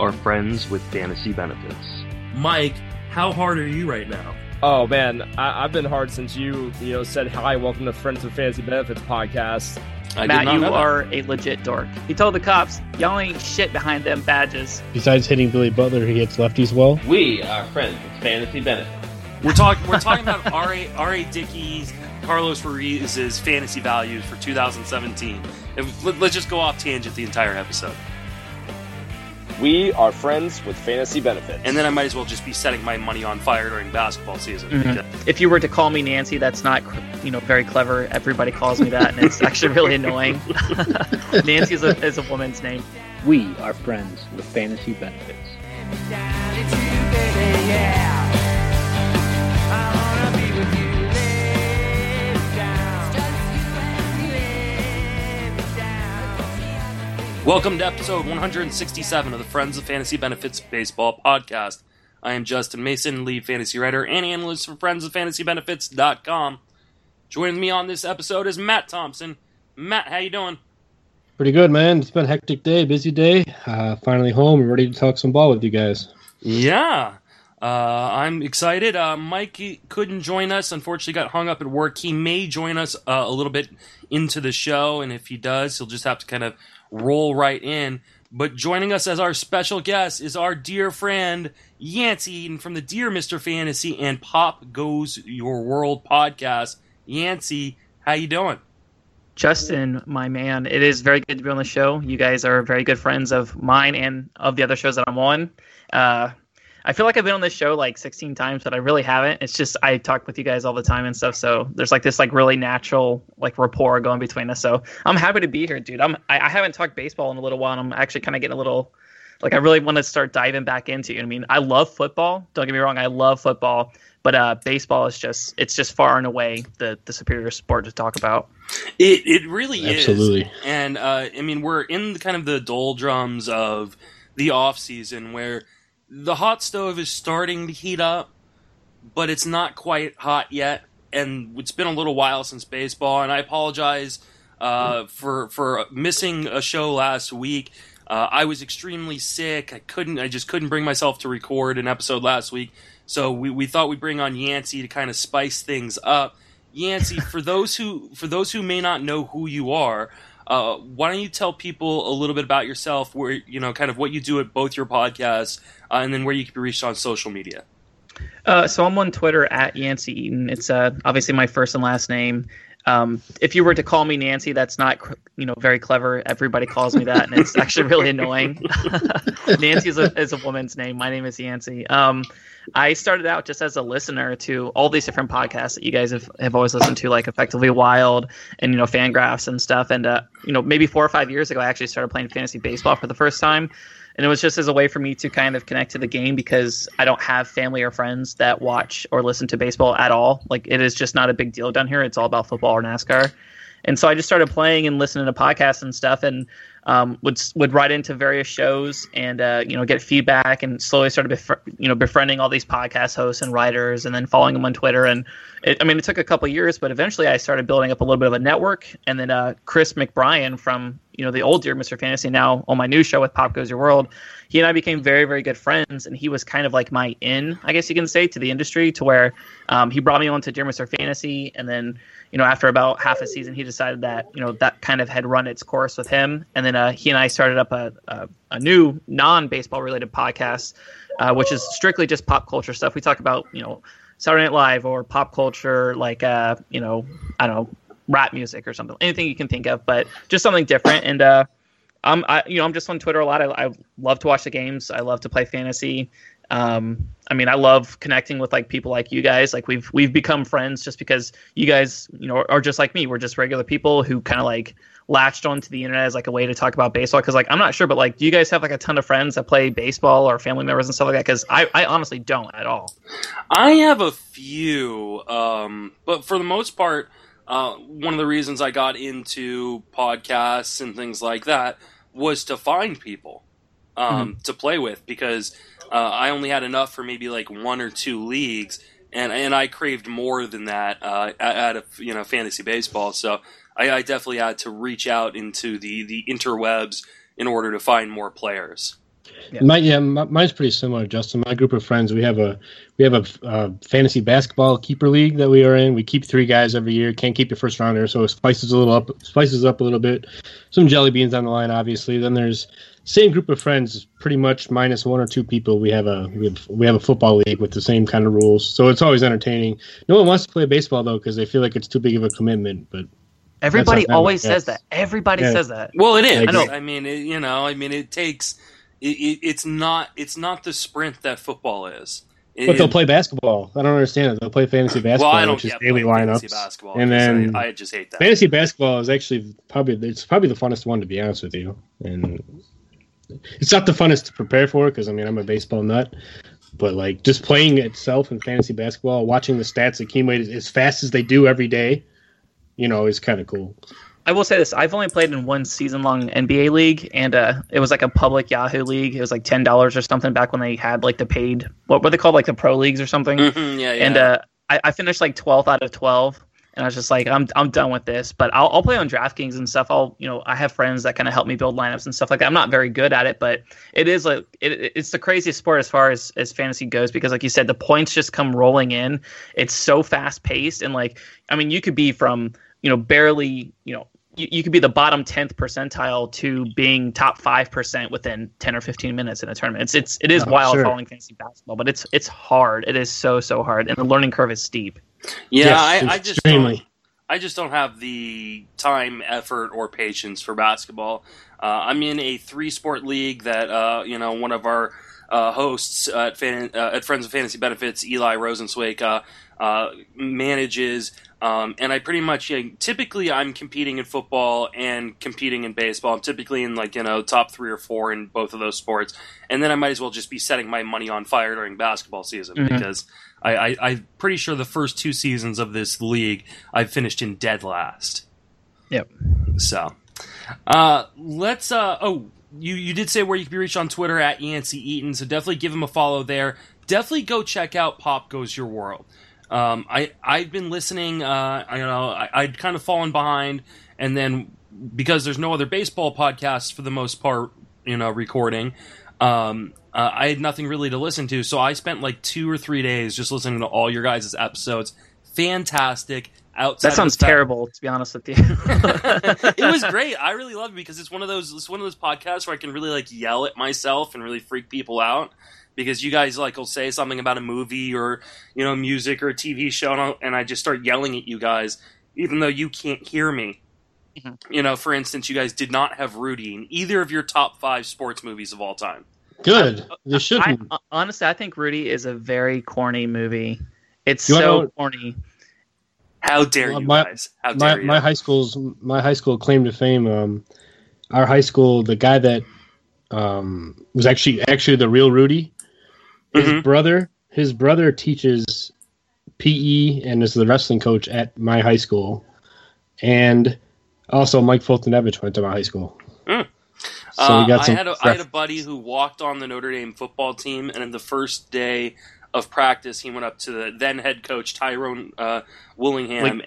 are friends with fantasy benefits. Mike, how hard are you right now? Oh man, I've been hard since you said hi, welcome to Friends with Fantasy Benefits podcast. Matt, you are a legit dork. He told the cops, y'all ain't shit behind them badges. Besides hitting Billy Butler, he hits lefties well. We are friends with fantasy benefits. We're talking about R.A. Dickey's, Carlos Ruiz's fantasy values for 2017. Let's just go off tangent the entire episode. We are friends with fantasy benefits. And then I might as well just be setting my money on fire during basketball season. Mm-hmm. If you were to call me Nancy, that's not very clever. Everybody calls me that, and it's actually really annoying. Nancy is a woman's name. We are friends with fantasy benefits. Welcome to episode 167 of the Friends of Fantasy Benefits Baseball podcast. I am Justin Mason, lead fantasy writer and analyst for friendsoffantasybenefits.com. Joining me on this episode is Matt Thompson. Matt, how you doing? Pretty good, man. It's been a hectic day, busy day. Finally home and ready to talk some ball with you guys. Yeah, I'm excited. Mike couldn't join us. Unfortunately, got hung up at work. He may join us a little bit into the show, and if he does, he'll just have to kind of roll right in. But joining us as our special guest is our dear friend Yancey Eden from the Dear Mr. Fantasy and Pop Goes Your World podcast. Yancey, how you doing? Justin, my man, it is very good to be on the show. You guys are very good friends of mine and of the other shows that I'm on. I feel like I've been on this show like 16 times, but I really haven't. It's just I talk with you guys all the time and stuff, so there's like this like really natural like rapport going between us. So I'm happy to be here, dude. I haven't talked baseball in a little while, and I'm actually kind of getting a little like I really want to start diving back into it. I mean, I love football. Don't get me wrong, I love football, but baseball is just far and away the superior sport to talk about. It really is. Absolutely. And I mean, we're in kind of the doldrums of the off season where the hot stove is starting to heat up, but it's not quite hot yet, and it's been a little while since baseball, and I apologize for missing a show last week. I was extremely sick. I just couldn't bring myself to record an episode last week, so we thought we'd bring on Yancey to kind of spice things up. Yancey, for those who may not know who you are, why don't you tell people a little bit about yourself, where kind of what you do at both your podcasts, and then where you can be reached on social media. So I'm on Twitter at Yancey Eden. It's obviously my first and last name. If you were to call me Nancy, that's not very clever. Everybody calls me that, and it's actually really annoying. Nancy is a woman's name. My name is Yancey. I started out just as a listener to all these different podcasts that you guys have always listened to, like Effectively Wild and Fangraphs and stuff. And maybe 4 or 5 years ago, I actually started playing fantasy baseball for the first time. And it was just as a way for me to kind of connect to the game because I don't have family or friends that watch or listen to baseball at all. Like, it is just not a big deal down here. It's all about football or NASCAR. And so I just started playing and listening to podcasts and stuff, and would write into various shows and get feedback, and slowly started befriending all these podcast hosts and writers, and then following them on Twitter. And it took a couple of years, but eventually I started building up a little bit of a network. And then Chris McBrien from the old Dear Mr. Fantasy, now on my new show with Pop Goes Your World, he and I became very, very good friends, and he was kind of like my in, I guess you can say, to the industry, to where he brought me on to Dear Mr. Fantasy, and then after about half a season, he decided that that kind of had run its course with him, and then he and I started up a new non-baseball related podcast, which is strictly just pop culture stuff. We talk about Saturday Night Live or pop culture, like I don't know, rap music or something, anything you can think of, but just something different. And I'm just on Twitter a lot. I love to watch the games. I love to play fantasy. I love connecting with like people like you guys. Like we've become friends just because you guys, are just like me. We're just regular people who kind of like latched onto the internet as like a way to talk about baseball. Cause like, I'm not sure, but like, do you guys have like a ton of friends that play baseball or family members and stuff like that? Cause I honestly don't at all. I have a few, but for the most part, one of the reasons I got into podcasts and things like that was to find people to play with, because I only had enough for maybe like 1 or 2 leagues, and I craved more than that out of fantasy baseball. So I definitely had to reach out into the interwebs in order to find more players. Yeah. Mine's pretty similar, Justin. My group of friends, we have a fantasy basketball keeper league that we are in. We keep 3 guys every year. Can't keep your first rounder, so it spices up a little bit. Some jelly beans on the line, obviously. Then there's same group of friends, pretty much minus 1 or 2 people. We have a football league with the same kind of rules, so it's always entertaining. No one wants to play baseball though because they feel like it's too big of a commitment, but. Everybody always says that. Everybody says that. Well, it is. I know. I mean, it takes. It's not the sprint that football is. But they'll play basketball. I don't understand it. They'll play fantasy basketball, well, I don't which is get daily fantasy lineups. basketball, And then I just hate that. Fantasy basketball is actually probably the funnest one, to be honest with you. And it's not the funnest to prepare for because I'm a baseball nut. But like just playing itself in fantasy basketball, watching the stats accumulate as fast as they do every day, is kind of cool. I will say this. I've only played in one season-long NBA league, and it was like a public Yahoo league. It was like $10 or something back when they had like the paid, what were they called, like the pro leagues or something? Mm-hmm, yeah. And I finished like 12th out of 12, and I was just like, I'm done with this. But I'll play on DraftKings and stuff. I have friends that kind of help me build lineups and stuff like that. I'm not very good at it, but it is like it's the craziest sport as far as fantasy goes because, like you said, the points just come rolling in. It's so fast-paced, and you could be from barely, you could be the bottom 10th percentile to being top 5% within 10 or 15 minutes in a tournament. It is wild following fantasy basketball, but it's hard. It is so hard, and the learning curve is steep. Yeah, yes, I just don't have the time, effort, or patience for basketball. I'm in a 3-sport league that one of our hosts at Friends of Fantasy Benefits, Eli Rosenzweig, manages. And I pretty much typically I'm competing in football and competing in baseball. I'm typically in top 3 or 4 in both of those sports, and then I might as well just be setting my money on fire during basketball season because I'm pretty sure the first 2 seasons of this league I've finished in dead last. Yep. So let's. You did say where you can be reached on Twitter at Yancey Eaton, so definitely give him a follow there. Definitely go check out Pop Goes Your World. I've been listening. I'd kind of fallen behind, and then because there's no other baseball podcasts for the most part, recording, I had nothing really to listen to. So I spent like 2 or 3 days just listening to all your guys' episodes. Fantastic. That sounds terrible, to be honest with you. It was great. I really loved it because it's one of those podcasts where I can really yell at myself and really freak people out. Because you guys will say something about a movie or music or a TV show, and I just start yelling at you guys, even though you can't hear me. Mm-hmm. For instance, you guys did not have Rudy in either of your top 5 sports movies of all time. Good. You shouldn't. Honestly, I think Rudy is a very corny movie. It's so corny. How dare you guys? How dare you? My high school claim to fame. Our high school, the guy that was actually the real Rudy. His brother teaches PE and is the wrestling coach at my high school, and also Mike Fultonevich went to my high school. So we got some. I had a buddy who walked on the Notre Dame football team, and in the first day of practice, he went up to the then head coach Tyrone Willingham,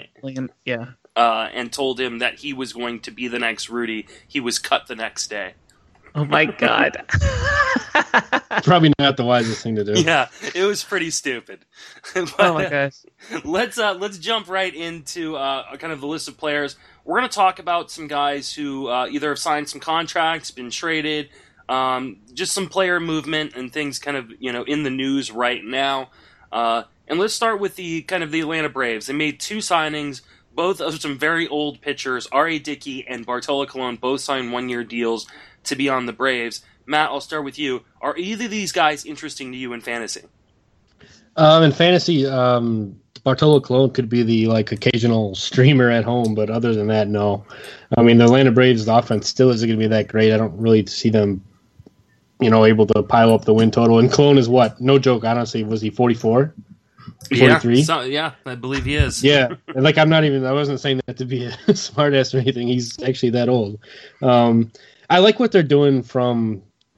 and told him that he was going to be the next Rudy. He was cut the next day. Oh my God. Probably not the wisest thing to do. Yeah, it was pretty stupid. But, oh my gosh. Let's jump right into kind of the list of players. We're going to talk about some guys who either have signed some contracts, been traded, just some player movement and things kind of in the news right now. And let's start with the Atlanta Braves. They made 2 signings, both of some very old pitchers. R.A. Dickey and Bartolo Colon both signed 1-year deals to be on the Braves. Matt, I'll start with you. Are either of these guys interesting to you in fantasy? In fantasy, Bartolo Colon could be the occasional streamer at home, but other than that, no. I mean, the Atlanta Braves, the offense still isn't going to be that great. I don't really see them, able to pile up the win total. And Colon is what? No joke, honestly. Was he 44? 43? Yeah, I believe he is. Yeah, I wasn't saying that to be a smartass or anything. He's actually that old. I like what they're doing from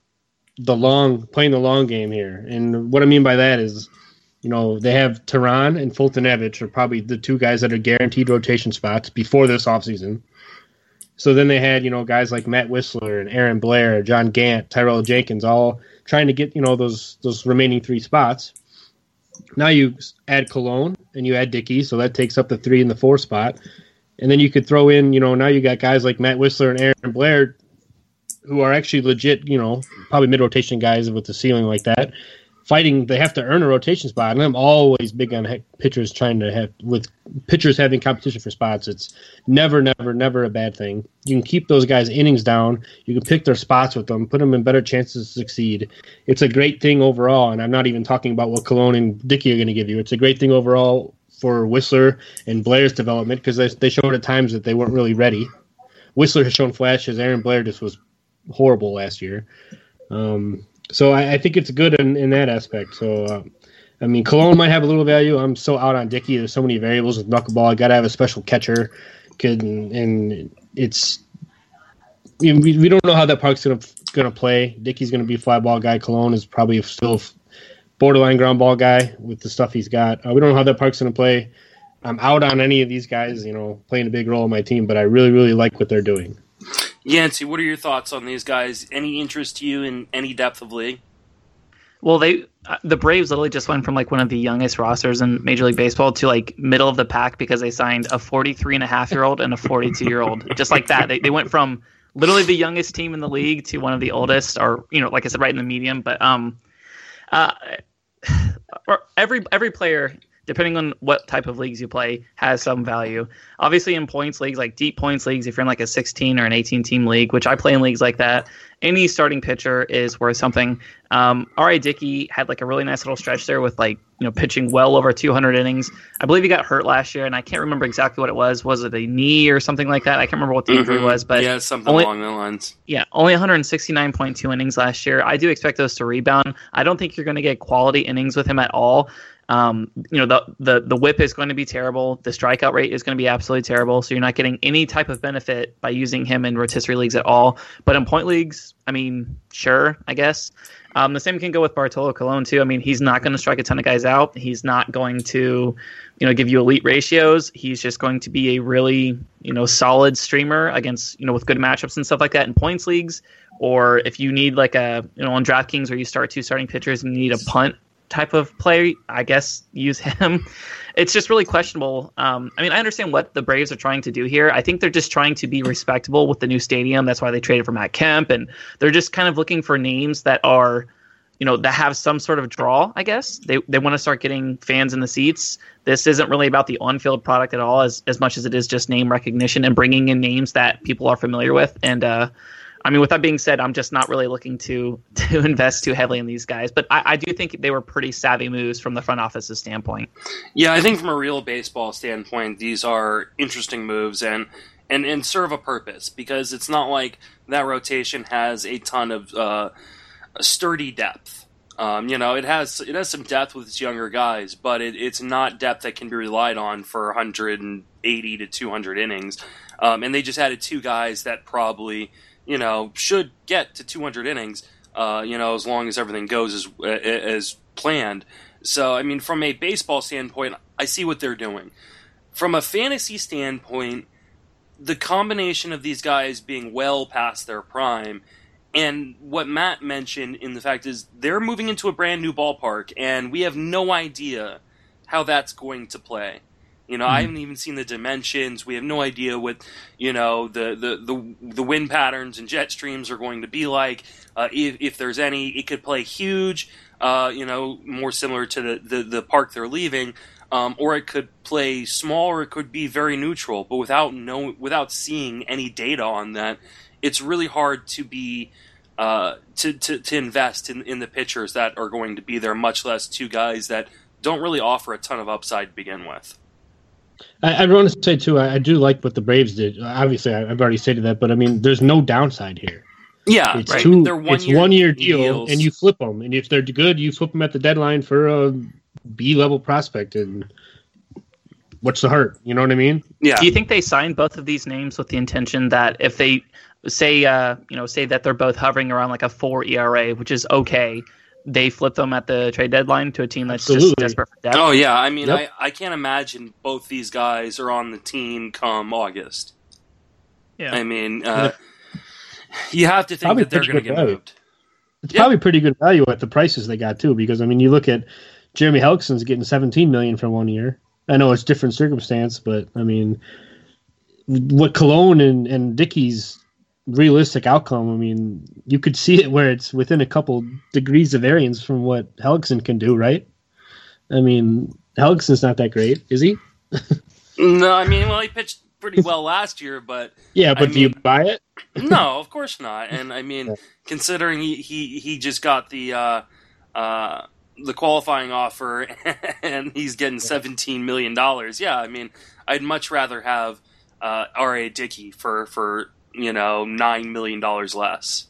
playing the long game here. And what I mean by that is, they have Teheran and Fultonevich are probably the 2 guys that are guaranteed rotation spots before this offseason. So then they had, guys like Matt Whistler and Aaron Blair, John Gant, Tyrell Jenkins, all trying to get, those remaining 3 spots. Now you add Cologne and you add Dickey, so that takes up the 3 and the 4 spot. And then you could throw in, now you got guys like Matt Whistler and Aaron Blair who are actually legit, probably mid-rotation guys with a ceiling like that. Fighting, they have to earn a rotation spot, and I'm always big on pitchers with pitchers having competition for spots. It's never a bad thing. You can keep those guys' innings down. You can pick their spots with them, put them in better chances to succeed. It's a great thing overall, and I'm not even talking about what Cologne and Dickey are going to give you. It's a great thing overall for Whistler and Blair's development because they showed at times that they weren't really ready. Whistler has shown flashes. Aaron Blair just was horrible last year. So I think it's good in that aspect. So, Cologne might have a little value. I'm so out on Dickey. There's so many variables with knuckleball. I got to have a special catcher. And it's we don't know how that park's gonna play. Dickey's gonna be a fly ball guy. Cologne is probably still borderline ground ball guy with the stuff he's got. We don't know how that park's gonna play. I'm out on any of these guys, playing a big role in my team, but I really, really like what they're doing. Yancey, what are your thoughts on these guys? Any interest to you in any depth of league? Well, the Braves literally just went from one of the youngest rosters in Major League Baseball to middle of the pack because they signed a 43.5-year-old and a 42-year-old. Just like that. They went from literally the youngest team in the league to one of the oldest, or like I said, right in the medium. But every player, depending on what type of leagues you play, has some value. Obviously, in points leagues, like deep points leagues, if you're in a 16 or an 18-team league, which I play in leagues like that, any starting pitcher is worth something. R.A. Dickey had a really nice little stretch there with pitching well over 200 innings. I believe he got hurt last year, and I can't remember exactly what it was. Was it a knee or something like that? I can't remember what the injury was, but yeah, something along those lines. Yeah, only 169.2 innings last year. I do expect those to rebound. I don't think you're going to get quality innings with him at all. The whip is going to be terrible. The strikeout rate is going to be absolutely terrible. So you're not getting any type of benefit by using him in rotisserie leagues at all. But in point leagues, sure, I guess. The same can go with Bartolo Colon too. He's not going to strike a ton of guys out. He's not going to, give you elite ratios. He's just going to be a really, solid streamer against, with good matchups and stuff like that in points leagues. Or if you need on DraftKings where you start 2 starting pitchers and you need a punt type of player, I guess use him. It's just really questionable. I understand what the Braves are trying to do here. I think they're just trying to be respectable with the new stadium. That's why they traded for Matt Kemp, and they're just kind of looking for names that are, that have some sort of draw, I guess. They want to start getting fans in the seats. This isn't really about the on-field product at all as much as it is just name recognition and bringing in names that people are familiar with. And, with that being said, I'm just not really looking to invest too heavily in these guys. But I do think they were pretty savvy moves from the front office's standpoint. Yeah, I think from a real baseball standpoint, these are interesting moves and serve a purpose, because it's not like that rotation has a ton of sturdy depth. It has some depth with its younger guys, but it's not depth that can be relied on for 180 to 200 innings. And they just added 2 guys that probably should get to 200 innings, as long as everything goes as planned. So, from a baseball standpoint, I see what they're doing. From a fantasy standpoint, the combination of these guys being well past their prime, and what Matt mentioned in the fact is they're moving into a brand new ballpark, and we have no idea how that's going to play. I haven't even seen the dimensions. We have no idea what, the wind patterns and jet streams are going to be like. If there's any, it could play huge, more similar to the park they're leaving, or it could play small, or it could be very neutral. But without seeing any data on that, it's really hard to be to invest in the pitchers that are going to be there, much less 2 guys that don't really offer a ton of upside to begin with. I want to say, too, I do like what the Braves did. Obviously, I've already stated that, but, there's no downside here. Yeah, it's right. It's one-year deal, and you flip them. And if they're good, you flip them at the deadline for a B-level prospect. And what's the hurt? You know what I mean? Yeah. Do you think they signed both of these names with the intention that if they say that they're both hovering around a 4 ERA, which is okay, they flip them at the trade deadline to a team that's just desperate for depth? Oh, yeah. Yep. I can't imagine both these guys are on the team come August. Yeah. I mean, you have to think Probably that they're pretty going to good get value. moved. It's probably pretty good value at the prices they got too, because I mean, you look at Jeremy Hellickson's getting $17 million for 1 year. I know it's different circumstance, but I mean, what Cologne and Dickey's realistic outcome, I mean, you could see it where it's within a couple degrees of variance from what Hellickson can do, right? I mean, Hellickson's not that great, is he? No, I mean, well, he pitched pretty well last year, but Yeah, but do you buy it? no, of course not. And I mean, considering he just got the qualifying offer and he's getting $17 million, yeah, I mean, I'd much rather have R.A. Dickey for $9 million less.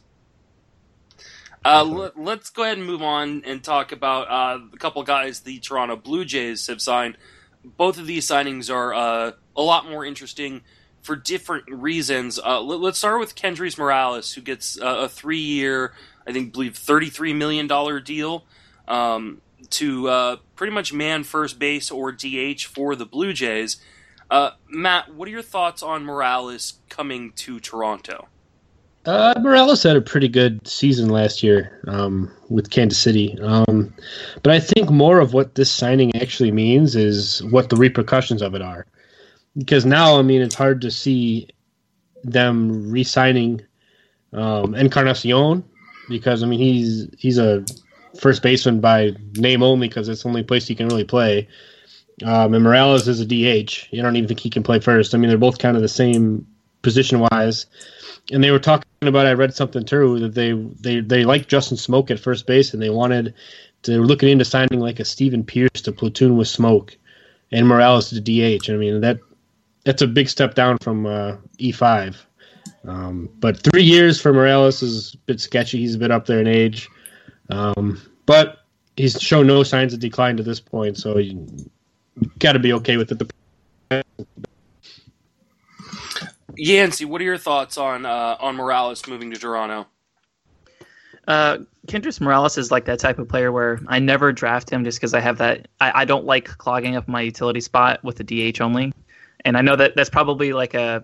Let's go ahead and move on and talk about a couple guys the Toronto Blue Jays have signed. Both of these signings are a lot more interesting for different reasons. Let's start with Kendrys Morales, who gets a 3-year, I believe $33 million deal to pretty much man first base or DH for the Blue Jays. Matt, what are your thoughts on Morales coming to Toronto? Morales had a pretty good season last year with Kansas City. But I think more of what this signing actually means is what the repercussions of it are. Because now, I mean, it's hard to see them re-signing Encarnacion, because, I mean, he's a first baseman by name only because it's the only place he can really play. And Morales is a DH. You don't even think he can play first. I mean, they're both kind of the same position-wise. And they were talking about, I read something too, that they liked Justin Smoke at first base, and they were looking into signing like a Steven Pierce to platoon with Smoke and Morales to DH. I mean, that's a big step down from E5. But 3 years for Morales is a bit sketchy. He's a bit up there in age. But he's shown no signs of decline to this point, so you got to be okay with it. Yancey, what are your thoughts on Morales moving to Toronto? Kendrys Morales is like that type of player where I never draft him just because I have that. I don't like clogging up my utility spot with the DH only, and I know that that's probably like a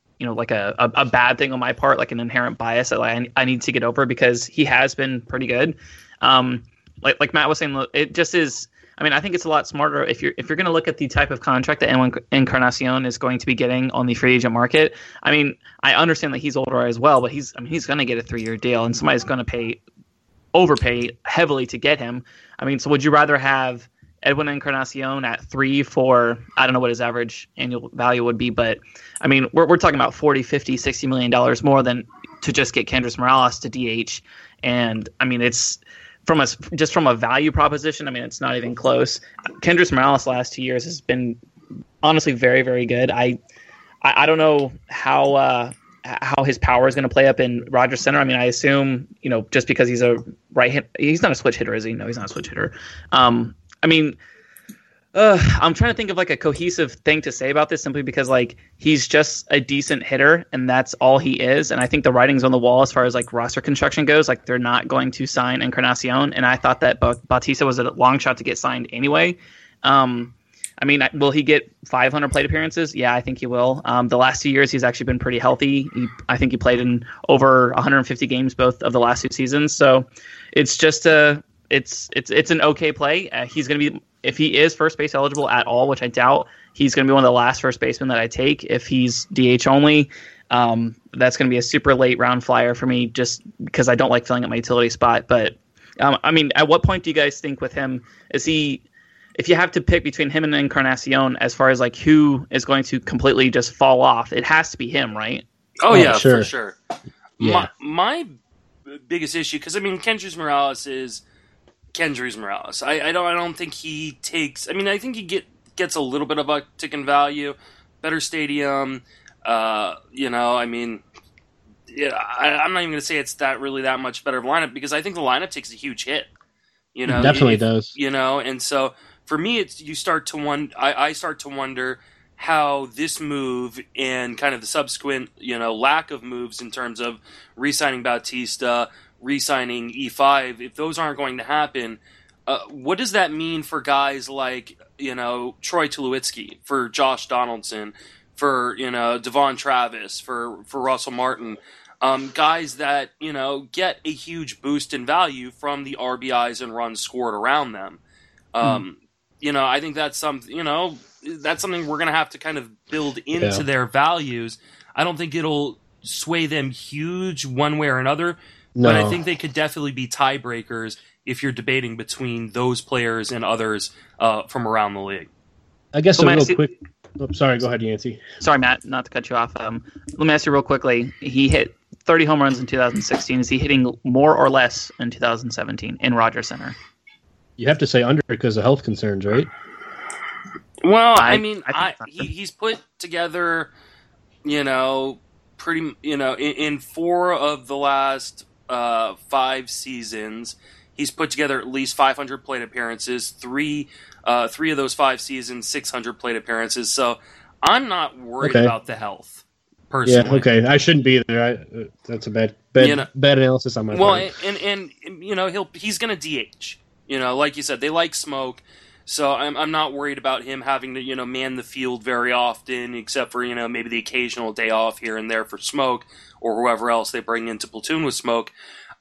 bad thing on my part, like an inherent bias that I need to get over, because he has been pretty good. Like Matt was saying, it just is. I mean, I think it's a lot smarter if you're going to look at the type of contract that Encarnacion is going to be getting on the free agent market. I mean, I understand that he's older as well, but he's going to get a 3-year deal, and somebody's going to overpay heavily to get him. I mean, so would you rather have Edwin Encarnacion at 3 for, I don't know what his average annual value would be, but I mean, we're talking about $40, $50, $60 million more than to just get Kendrys Morales to DH. And I mean, it's from a value proposition, I mean, it's not even close. Kendrys Morales last 2 years has been honestly very, very good. I don't know how his power is going to play up in Rogers Center. I mean, I assume, just because he's a he's not a switch hitter, is he? No, he's not a switch hitter. I mean, I'm trying to think of like a cohesive thing to say about this, simply because like he's just a decent hitter and that's all he is. And I think the writing's on the wall as far as like roster construction goes. Like they're not going to sign Encarnacion, and I thought that Bautista was a long shot to get signed anyway. I mean, will he get 500 plate appearances? Yeah, I think he will. The last 2 years, he's actually been pretty healthy. I think he played in over 150 games both of the last 2 seasons. So it's just it's an okay play. He's going to be, if he is first base eligible at all, which I doubt, he's going to be one of the last first basemen that I take. If he's DH only, that's going to be a super late round flyer for me, just because I don't like filling up my utility spot. But I mean, at what point do you guys think with him, if you have to pick between him and Encarnacion as far as like who is going to completely just fall off, it has to be him, right? Oh yeah, sure. For sure. Yeah. My biggest issue, because I mean, Kendrys Morales is Kendrys Morales. I don't think he takes. I mean, I think he gets a little bit of uptick in value, better stadium. I mean, yeah, I'm not even going to say it's really that much better of a lineup, because I think the lineup takes a huge hit. It definitely does. And so for me, I start to wonder how this move and kind of the subsequent, lack of moves in terms of re-signing Bautista, re-signing E5, if those aren't going to happen, what does that mean for guys like, Troy Tulowitzki, for Josh Donaldson, for Devon Travis, for Russell Martin, guys that get a huge boost in value from the RBIs and runs scored around them. I think that's something we're going to have to kind of build into their values. I don't think it'll sway them huge one way or another, but I think they could definitely be tiebreakers if you're debating between those players and others from around the league. I guess quick. Oh, sorry, go ahead, Yancey. Sorry, Matt, not to cut you off. Let me ask you real quickly. He hit 30 home runs in 2016. Is he hitting more or less in 2017 in Rogers Center? You have to say under because of health concerns, right? Well, he's put together, pretty, in 4 of the last 5 seasons, he's put together at least 500 plate appearances. 3 of those 5 seasons, 600 plate appearances. So I'm not worried about the health, personally. Yeah, okay. I shouldn't be there. That's a bad analysis on my part. Well, and he's going to DH. Like you said, they like Smoke. So I'm not worried about him having to, man the field very often, except for, maybe the occasional day off here and there for Smoke or whoever else they bring into platoon with Smoke.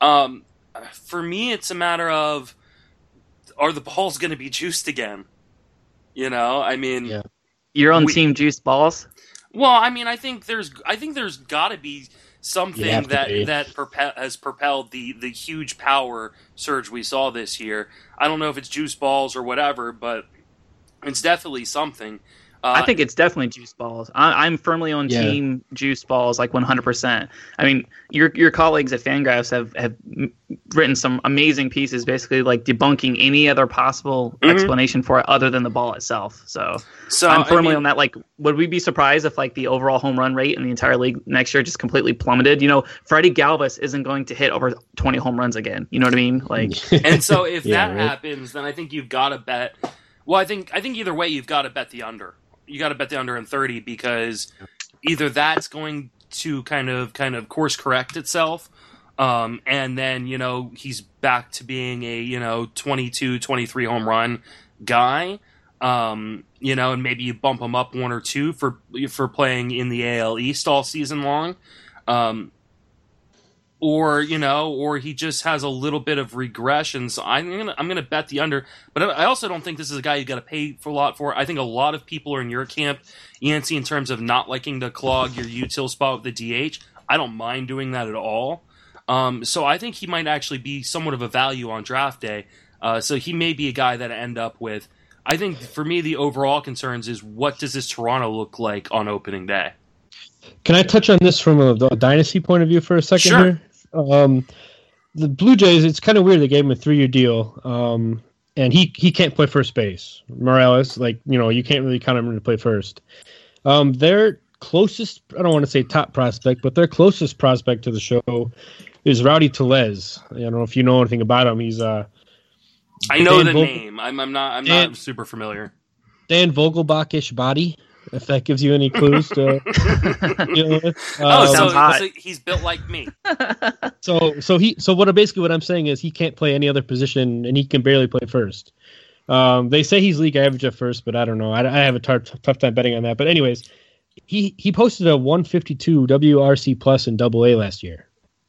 For me, it's a matter of, are the balls going to be juiced again? Your own team juiced balls? Well, I think there's got to be something that has propelled the huge power surge we saw this year. I don't know if it's juice balls or whatever, but it's definitely something. I think it's definitely juice balls. I'm firmly on team juice balls, like 100%. Your colleagues at Fangraphs have written some amazing pieces, basically like debunking any other possible explanation for it other than the ball itself. So I'm firmly on that. Like, would we be surprised if like the overall home run rate in the entire league next year just completely plummeted? Freddie Galvis isn't going to hit over 20 home runs again. You know what I mean? Like, and so if that happens, then I think you've got to bet. Well, I think either way you've got to bet the under. You got to bet the under in 30 because either that's going to kind of course correct itself, and then he's back to being a 22, 23 home run guy, and maybe you bump him up 1 or 2 for playing in the AL East all season long, or he just has a little bit of regression. So I'm gonna bet the under, but I also don't think this is a guy you got to pay for a lot for. I think a lot of people are in your camp, Yancey, in terms of not liking to clog your util spot with the DH. I don't mind doing that at all. So I think he might actually be somewhat of a value on draft day. So he may be a guy that I end up with. I think for me, the overall concerns is what does this Toronto look like on opening day? Can I touch on this from a dynasty point of view for a second here? The Blue Jays, it's kind of weird. They gave him a 3-year deal, and he can't play first base. Morales, you can't really count him to play first. Their closest, I don't want to say top prospect, but their closest prospect to the show is Rowdy Tellez. I don't know if you know anything about him. He's I know the name. I'm not super familiar. Dan Vogelbach-ish body, if that gives you any clues to deal with. So he's built like me. So basically what I'm saying is he can't play any other position and he can barely play first. They say he's league average at first, but I don't know. I have a tough time betting on that. But anyways, he posted a 152 WRC plus in AA last year.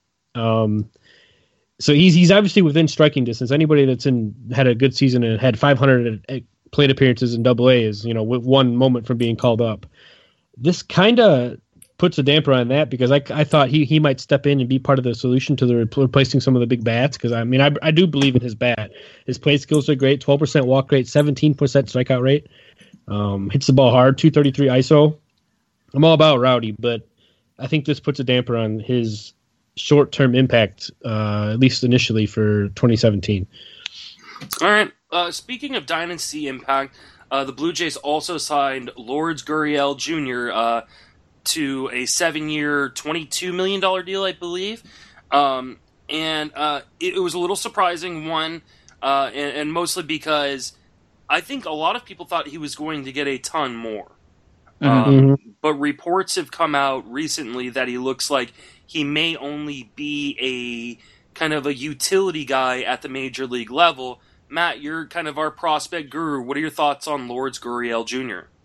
So he's obviously within striking distance. Anybody that's had a good season and had 500 plate appearances in AA is, with one moment from being called up. This kind of puts a damper on that because I thought he might step in and be part of the solution to the replacing some of the big bats because, I do believe in his bat. His play skills are great, 12% walk rate, 17% strikeout rate, hits the ball hard, 233 ISO. I'm all about Rowdy, but I think this puts a damper on his short-term impact, at least initially for 2017. All right. Speaking of dynasty impact, the Blue Jays also signed Lourdes Gurriel Jr. To a 7-year, $22 million deal, I believe. And it was a little surprising, and mostly because I think a lot of people thought he was going to get a ton more. But reports have come out recently that he looks like he may only be a kind of a utility guy at the major league level. Matt, you're kind of our prospect guru. What are your thoughts on Lourdes Gurriel Jr.?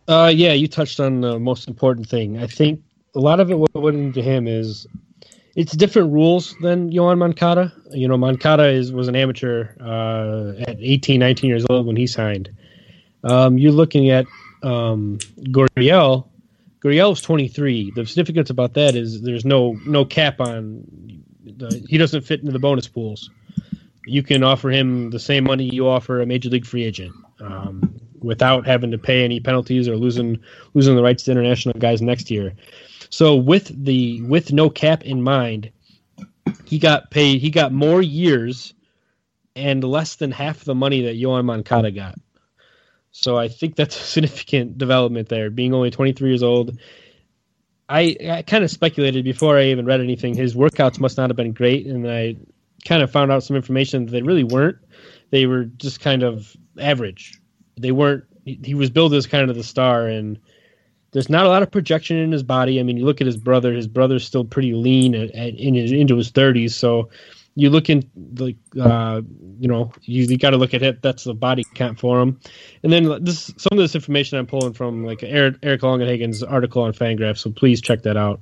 Yeah, you touched on the most important thing. I think a lot of it what went into him is it's different rules than Yoan Moncada. You know, Moncada was an amateur at 18, 19 years old when he signed. You're looking at Gurriel. Gurriel is 23. The significance about that is there's no cap on. He doesn't fit into the bonus pools. You can offer him the same money you offer a major league free agent without having to pay any penalties or losing the rights to international guys next year. So with no cap in mind, he got more years and less than half the money that Yoan Moncada got. So I think that's a significant development there, being only 23 years old. I kind of speculated before I even read anything, his workouts must not have been great, and I kind of found out some information that they really weren't. They were just kind of average. They weren't. He was billed as kind of the star, and there's not a lot of projection in his body. I mean, you look at his brother. His brother's still pretty lean into his 30s. So you look in you got to look at it. That's the body count for him. And then some of this information I'm pulling from like Eric Longenhagen's article on Fangraphs. So please check that out.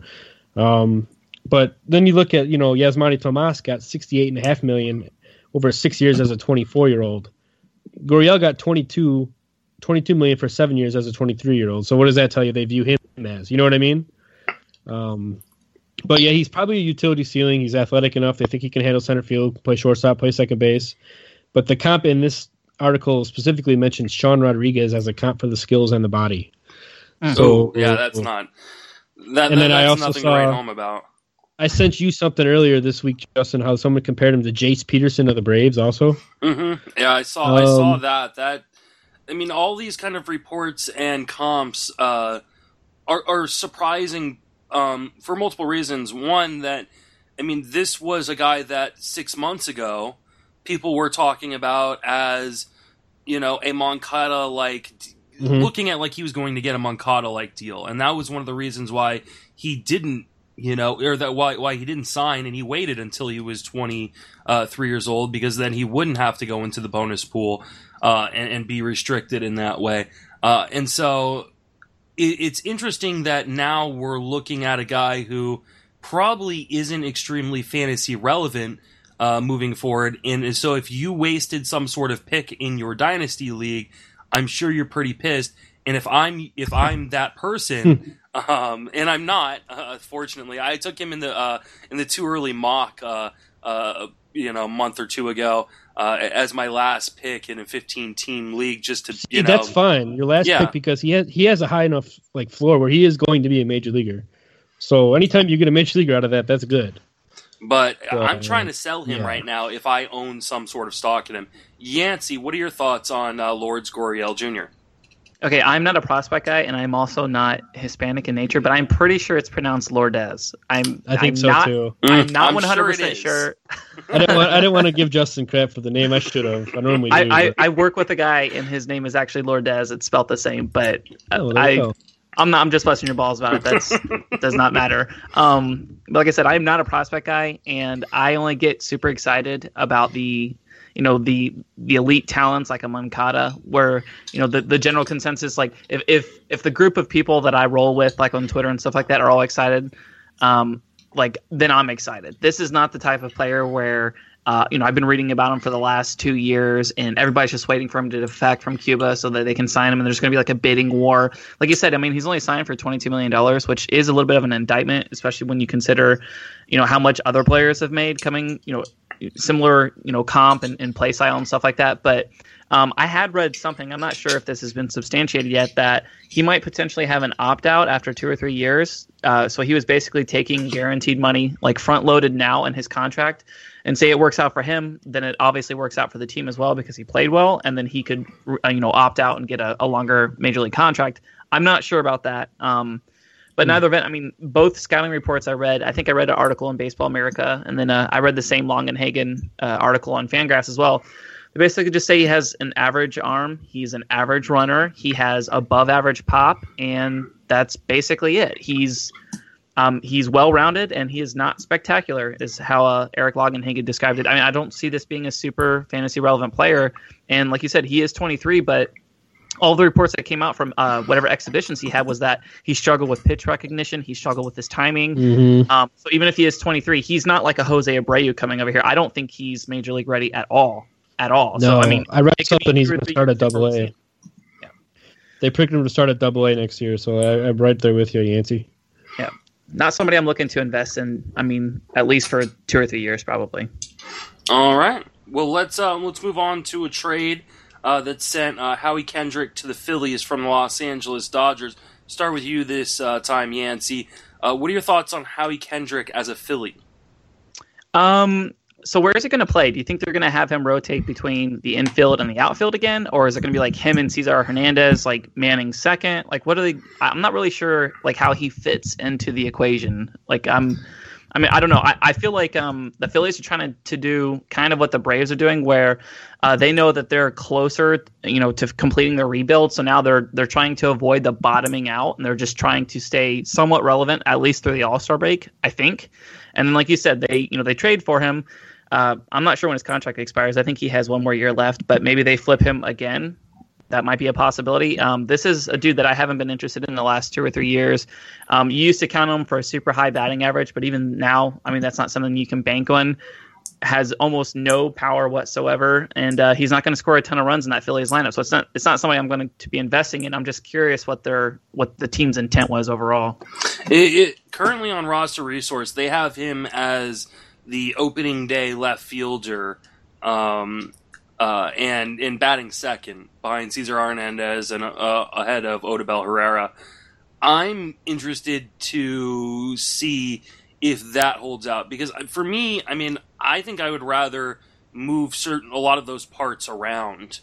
But then you look at Yasmani Tomas got $68.5 million over 6 years as a 24-year-old. Gurriel got $22 million for 7 years as a 23-year-old. So what does that tell you? They view him as, you know what I mean? But yeah, he's probably a utility ceiling. He's athletic enough. They think he can handle center field, play shortstop, play second base. But the comp in this article specifically mentions Sean Rodriguez as a comp for the skills and the body. So yeah, that's not. That's nothing to write home about. I sent you something earlier this week, Justin, how someone compared him to Jace Peterson of the Braves also. Mm-hmm. Yeah, I saw that. I mean, all these kind of reports and comps are surprising for multiple reasons. One, that, I mean, this was a guy that 6 months ago people were talking about as, a Moncada-like, looking at like he was going to get a Moncada-like deal. And that was one of the reasons why he didn't, why he didn't sign, and he waited until he was 23 years old, because then he wouldn't have to go into the bonus pool and be restricted in that way. And so it's interesting that now we're looking at a guy who probably isn't extremely fantasy relevant moving forward. And so if you wasted some sort of pick in your dynasty league, I'm sure you're pretty pissed. And if I'm that person, and I'm not, fortunately, I took him in the too early mock, a month or two ago, as my last pick in a 15-team league, just to that's fine. Your last pick, because he has a high enough like floor where he is going to be a major leaguer. So anytime you get a major leaguer out of that, that's good. But I'm trying to sell him right now if I own some sort of stock in him. Yancey, what are your thoughts on Lourdes Gurriel Jr.? Okay, I'm not a prospect guy, and I'm also not Hispanic in nature, but I'm pretty sure it's pronounced Lourdes. I think so too. I'm not 100% sure. I didn't want to give Justin crap for the name. I should have. I normally do. I work with a guy, and his name is actually Lourdes. It's spelled the same, but I'm just busting your balls about it. That does not matter. But like I said, I'm not a prospect guy, and I only get super excited about the elite talents like a Moncada, where the general consensus, like if the group of people that I roll with, like on Twitter and stuff like that, are all excited, then I'm excited. This is not the type of player where I've been reading about him for the last 2 years, and everybody's just waiting for him to defect from Cuba so that they can sign him, and there's going to be like a bidding war. Like you said, I mean, he's only signed for $22 million, which is a little bit of an indictment, especially when you consider, how much other players have made coming, similar, comp and play style and stuff like that. But I had read something, I'm not sure if this has been substantiated yet, that he might potentially have an opt-out after 2 or 3 years. So he was basically taking guaranteed money, like front-loaded now in his contract, and say it works out for him, then it obviously works out for the team as well because he played well, and then he could, opt out and get a longer major league contract. I'm not sure about that. But in either event, I mean, both scouting reports I read, I think I read an article in Baseball America, and then I read the same Longenhagen article on Fangraphs as well. They basically just say he has an average arm, he's an average runner, he has above average pop, and that's basically it. He's well-rounded, and he is not spectacular, is how Eric Longenhagen described it. I mean, I don't see this being a super fantasy relevant player, and like you said, he is 23, but all the reports that came out from whatever exhibitions he had was that he struggled with pitch recognition. He struggled with his timing. So even if he is 23, he's not like a Jose Abreu coming over here. I don't think he's major league ready at all. No, so I mean, I read something he's going to start at Double A. Yeah. They picked him to start at Double A next year, so I'm right there with you, Yancey. Yeah, not somebody I'm looking to invest in. I mean, at least for 2 or 3 years, probably. All right. Well, let's move on to a trade that sent Howie Kendrick to the Phillies from the Los Angeles Dodgers. Start with you this time, Yancey. What are your thoughts on Howie Kendrick as a Philly? So where is he going to play? Do you think they're going to have him rotate between the infield and the outfield again, or is it going to be like him and Cesar Hernandez, like manning second? Like, what are they? I'm not really sure, like how he fits into the equation. Like, I mean, I don't know. I feel like the Phillies are trying to do kind of what the Braves are doing, where they know that they're closer, to completing their rebuild. So now they're trying to avoid the bottoming out, and they're just trying to stay somewhat relevant, at least through the All-Star break, I think. And then, like you said, they trade for him. I'm not sure when his contract expires. I think he has one more year left, but maybe they flip him again. That might be a possibility. This is a dude that I haven't been interested in the last 2 or 3 years. You used to count him for a super high batting average, but even now, I mean, that's not something you can bank on. Has almost no power whatsoever, and he's not going to score a ton of runs in that Phillies lineup. So it's not somebody I'm going to be investing in. I'm just curious what the team's intent was overall. Currently on Roster Resource, they have him as the opening day left fielder, and in batting second behind Cesar Hernandez and ahead of Odubel Herrera. I'm interested to see if that holds out, because for me, I mean, I think I would rather move a lot of those parts around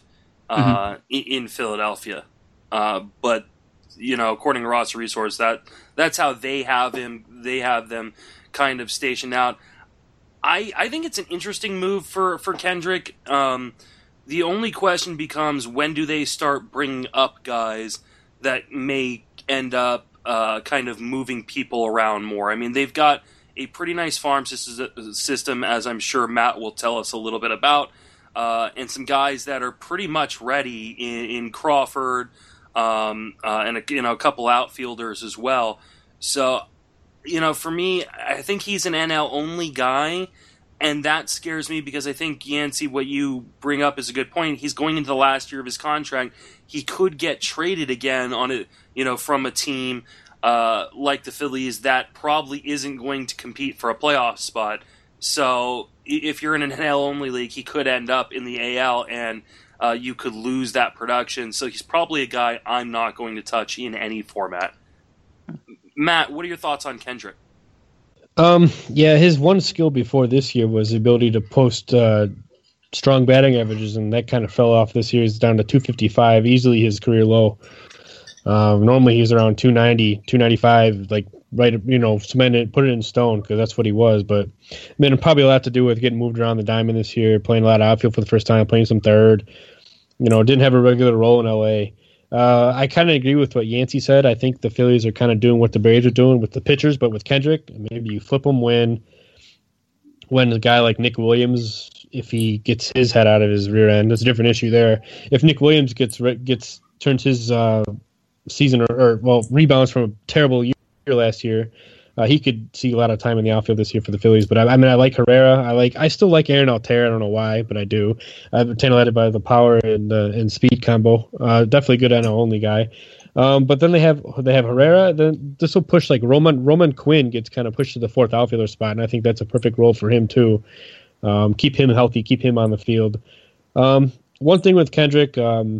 in Philadelphia. But according to Roster Resource, that's how they have him. They have them kind of stationed out. I think it's an interesting move for Kendrick. The only question becomes, when do they start bringing up guys that may end up kind of moving people around more? I mean, they've got a pretty nice farm system, as I'm sure Matt will tell us a little bit about, and some guys that are pretty much ready in Crawford, and a couple outfielders as well. So, for me, I think he's an NL only guy, and that scares me because I think, Yancey, what you bring up is a good point. He's going into the last year of his contract. He could get traded again on it, from a team like the Phillies that probably isn't going to compete for a playoff spot. So if you're in an NL only league, he could end up in the AL, and you could lose that production. So he's probably a guy I'm not going to touch in any format. Matt, what are your thoughts on Kendrick? Yeah, his one skill before this year was the ability to post strong batting averages, and that kind of fell off this year. He's down to 255, easily his career low. Normally he's around 290, 295, like right, cement it, put it in stone, because that's what he was. But I mean, probably a lot to do with getting moved around the diamond this year, playing a lot of outfield for the first time, playing some third. Didn't have a regular role in LA. I kind of agree with what Yancey said. I think the Phillies are kind of doing what the Braves are doing with the pitchers, but with Kendrick, maybe you flip him when a guy like Nick Williams, if he gets his head out of his rear end, that's a different issue there. If Nick Williams turns his season rebounds from a terrible year last year, he could see a lot of time in the outfield this year for the Phillies. But I like Herrera. I still like Aaron Altherr. I don't know why, but I do. I'm titillated by the power and speed combo. Definitely good NL only guy. But then they have Herrera. Then this will push, like Roman Quinn gets kind of pushed to the fourth outfielder spot, and I think that's a perfect role for him too. Keep him healthy, keep him on the field. One thing with Kendrick,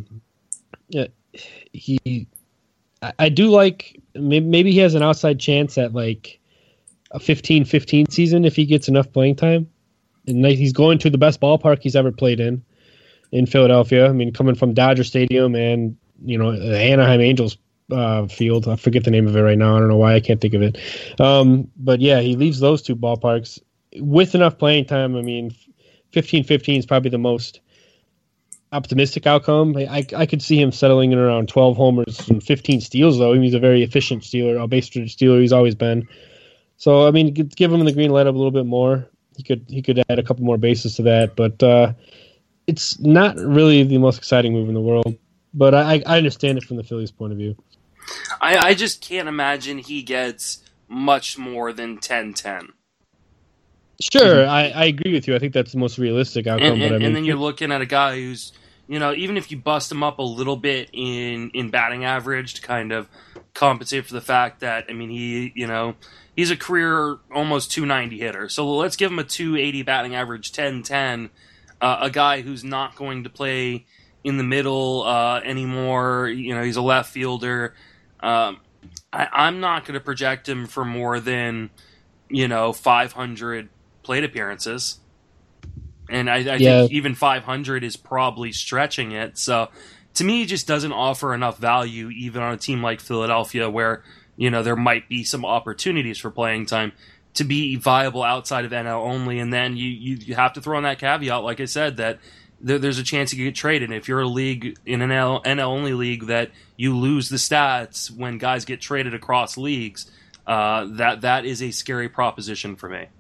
I do like, maybe he has an outside chance at like a 15-15 season if he gets enough playing time. And he's going to the best ballpark he's ever played in Philadelphia. I mean, coming from Dodger Stadium and, the Anaheim Angels field. I forget the name of it right now. I don't know why I can't think of it. But yeah, he leaves those two ballparks with enough playing time. I mean, 15-15 is probably the most optimistic outcome. I could see him settling in around 12 homers and 15 steals, though. He's a very efficient stealer, a base stealer. He's always been. So, I mean, give him the green light up a little bit more. He could add a couple more bases to that, but it's not really the most exciting move in the world. but I understand it from the Phillies' point of view. I just can't imagine he gets much more than 10-10. Sure, I agree with you. I think that's the most realistic outcome. And then you're looking at a guy who's, even if you bust him up a little bit in batting average to kind of compensate for the fact that, he's a career almost 290 hitter. So let's give him a 280 batting average, 10-10, a guy who's not going to play in the middle anymore. He's a left fielder. I'm not going to project him for more than, 500 plate appearances. And I think even 500 is probably stretching it. So to me, it just doesn't offer enough value, even on a team like Philadelphia, where, there might be some opportunities for playing time to be viable outside of NL only. And then you have to throw in that caveat, like I said, that there's a chance you could get traded. If you're a league in an NL only league that you lose the stats when guys get traded across leagues, that is a scary proposition for me.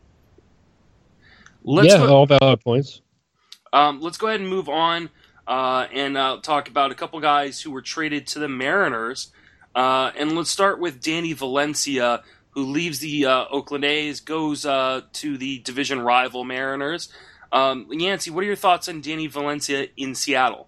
All valid points. Let's go ahead and move on and talk about a couple guys who were traded to the Mariners. And let's start with Danny Valencia, who leaves the Oakland A's, goes to the division rival Mariners. Yancey, what are your thoughts on Danny Valencia in Seattle?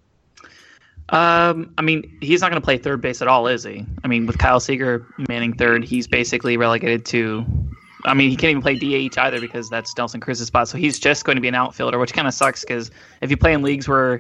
He's not going to play third base at all, is he? With Kyle Seager manning third, he's basically relegated to... he can't even play DH either because that's Nelson Cruz's spot. So he's just going to be an outfielder, which kind of sucks because if you play in leagues where,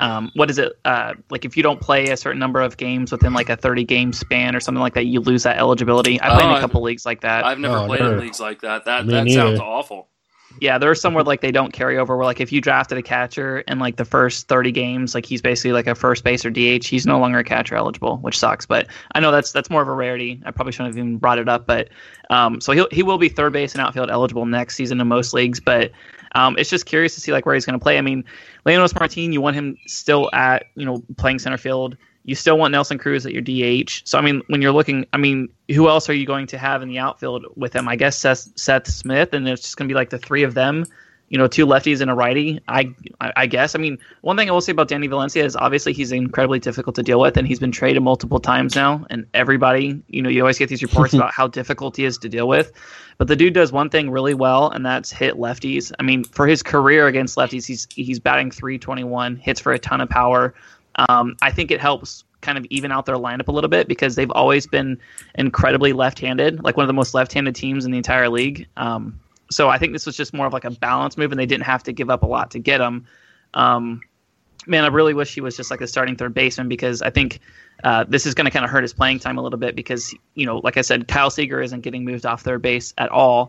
if you don't play a certain number of games within like a 30-game span or something like that, you lose that eligibility. I played in a couple leagues like that. I've never played in leagues like that. That sounds awful. Yeah, there are some where they don't carry over. Where if you drafted a catcher in the first 30 games, he's basically a first base or DH, he's no longer catcher eligible, which sucks. But I know that's more of a rarity. I probably shouldn't have even brought it up. But so he will be third base and outfield eligible next season in most leagues. But it's just curious to see where he's going to play. Leonys Martin, you want him still at playing center field. You still want Nelson Cruz at your DH. So, when you're looking, who else are you going to have in the outfield with him? I guess Seth Smith, and it's just going to be the three of them, two lefties and a righty, I guess. One thing I will say about Danny Valencia is obviously he's incredibly difficult to deal with, and he's been traded multiple times now, and everybody, you always get these reports about how difficult he is to deal with. But the dude does one thing really well, and that's hit lefties. For his career against lefties, he's batting .321, hits for a ton of power. I think it helps kind of even out their lineup a little bit because they've always been incredibly left-handed, one of the most left-handed teams in the entire league. So I think this was just more of a balance move, and they didn't have to give up a lot to get him. I really wish he was just a starting third baseman because I think this is going to kind of hurt his playing time a little bit because, like I said, Kyle Seager isn't getting moved off third base at all.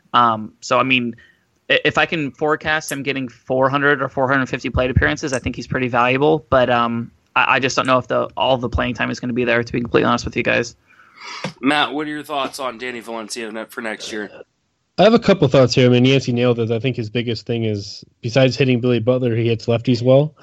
If I can forecast him getting 400 or 450 plate appearances, I think he's pretty valuable. But I just don't know if all the playing time is going to be there, to be completely honest with you guys. Matt, what are your thoughts on Danny Valencia for next year? I have a couple thoughts here. Yancey nailed it. I think his biggest thing is, besides hitting Billy Butler, he hits lefties well.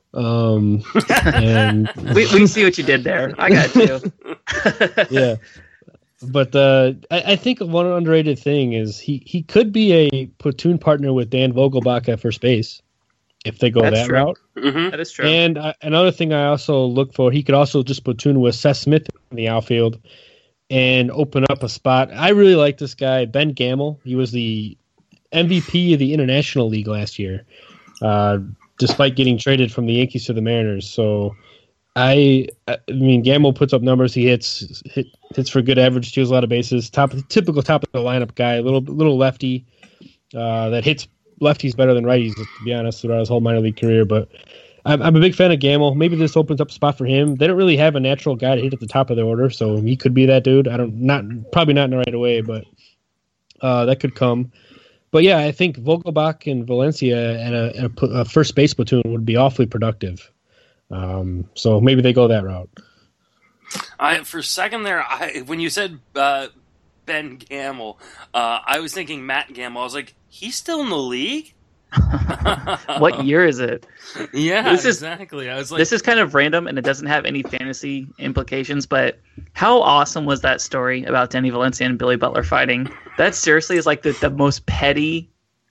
And we see what you did there. I got you. Yeah. But I think one underrated thing is he could be a platoon partner with Dan Vogelbach at first base if they go that route. Mm-hmm. That is true. And another thing I also look for, he could also just platoon with Seth Smith in the outfield and open up a spot. I really like this guy, Ben Gamel. He was the MVP of the International League last year, despite getting traded from the Yankees to the Mariners. So Gamel puts up numbers. He hits for good average, steals a lot of bases. Typical top of the lineup guy, a little lefty that hits lefties better than righties, to be honest, throughout his whole minor league career. But I'm a big fan of Gamel. Maybe this opens up a spot for him. They don't really have a natural guy to hit at the top of the order, so he could be that dude. Probably not in the right away, but that could come. But yeah, I think Vogelbach and Valencia and a first base platoon would be awfully productive. So maybe they go that route. For a second there, when you said Ben Gamel, I was thinking Matt Gamel. I was like, he's still in the league? What year is it? Yeah, exactly. I was like, this is kind of random and it doesn't have any fantasy implications, but how awesome was that story about Danny Valencia and Billy Butler fighting? That seriously is the most petty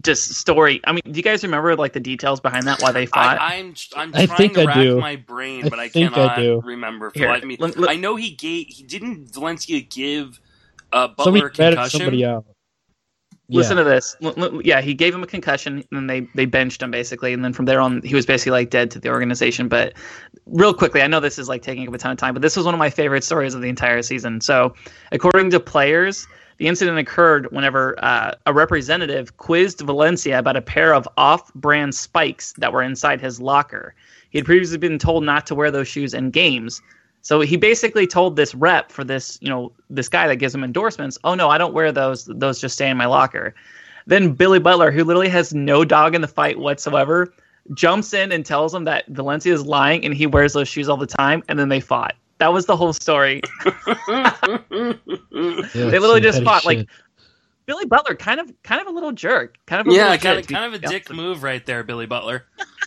just story. I mean, do you guys remember like the details behind that? Why they fought? I'm I trying think to I rack do. my brain, but I think I cannot do. remember. Here, I mean, I know he didn't Valencia give Butler Somebody a concussion. somebody out. Listen to this. Yeah, he gave him a concussion, and then they benched him basically, and then from there on, he was basically like dead to the organization. But real quickly, I know this is like taking up a ton of time, but this was one of my favorite stories of the entire season. So, according to players, the incident occurred whenever a representative quizzed Valencia about a pair of off-brand spikes that were inside his locker. He had previously been told not to wear those shoes in games. So he basically told this rep for this, this guy that gives him endorsements, oh no, I don't wear those. Those just stay in my locker. Then Billy Butler, who literally has no dog in the fight whatsoever, jumps in and tells him that Valencia is lying and he wears those shoes all the time. And then they fought. That was the whole story. They literally just fought. Like Billy Butler, kind of a little jerk. Kind of a dick move right there, Billy Butler.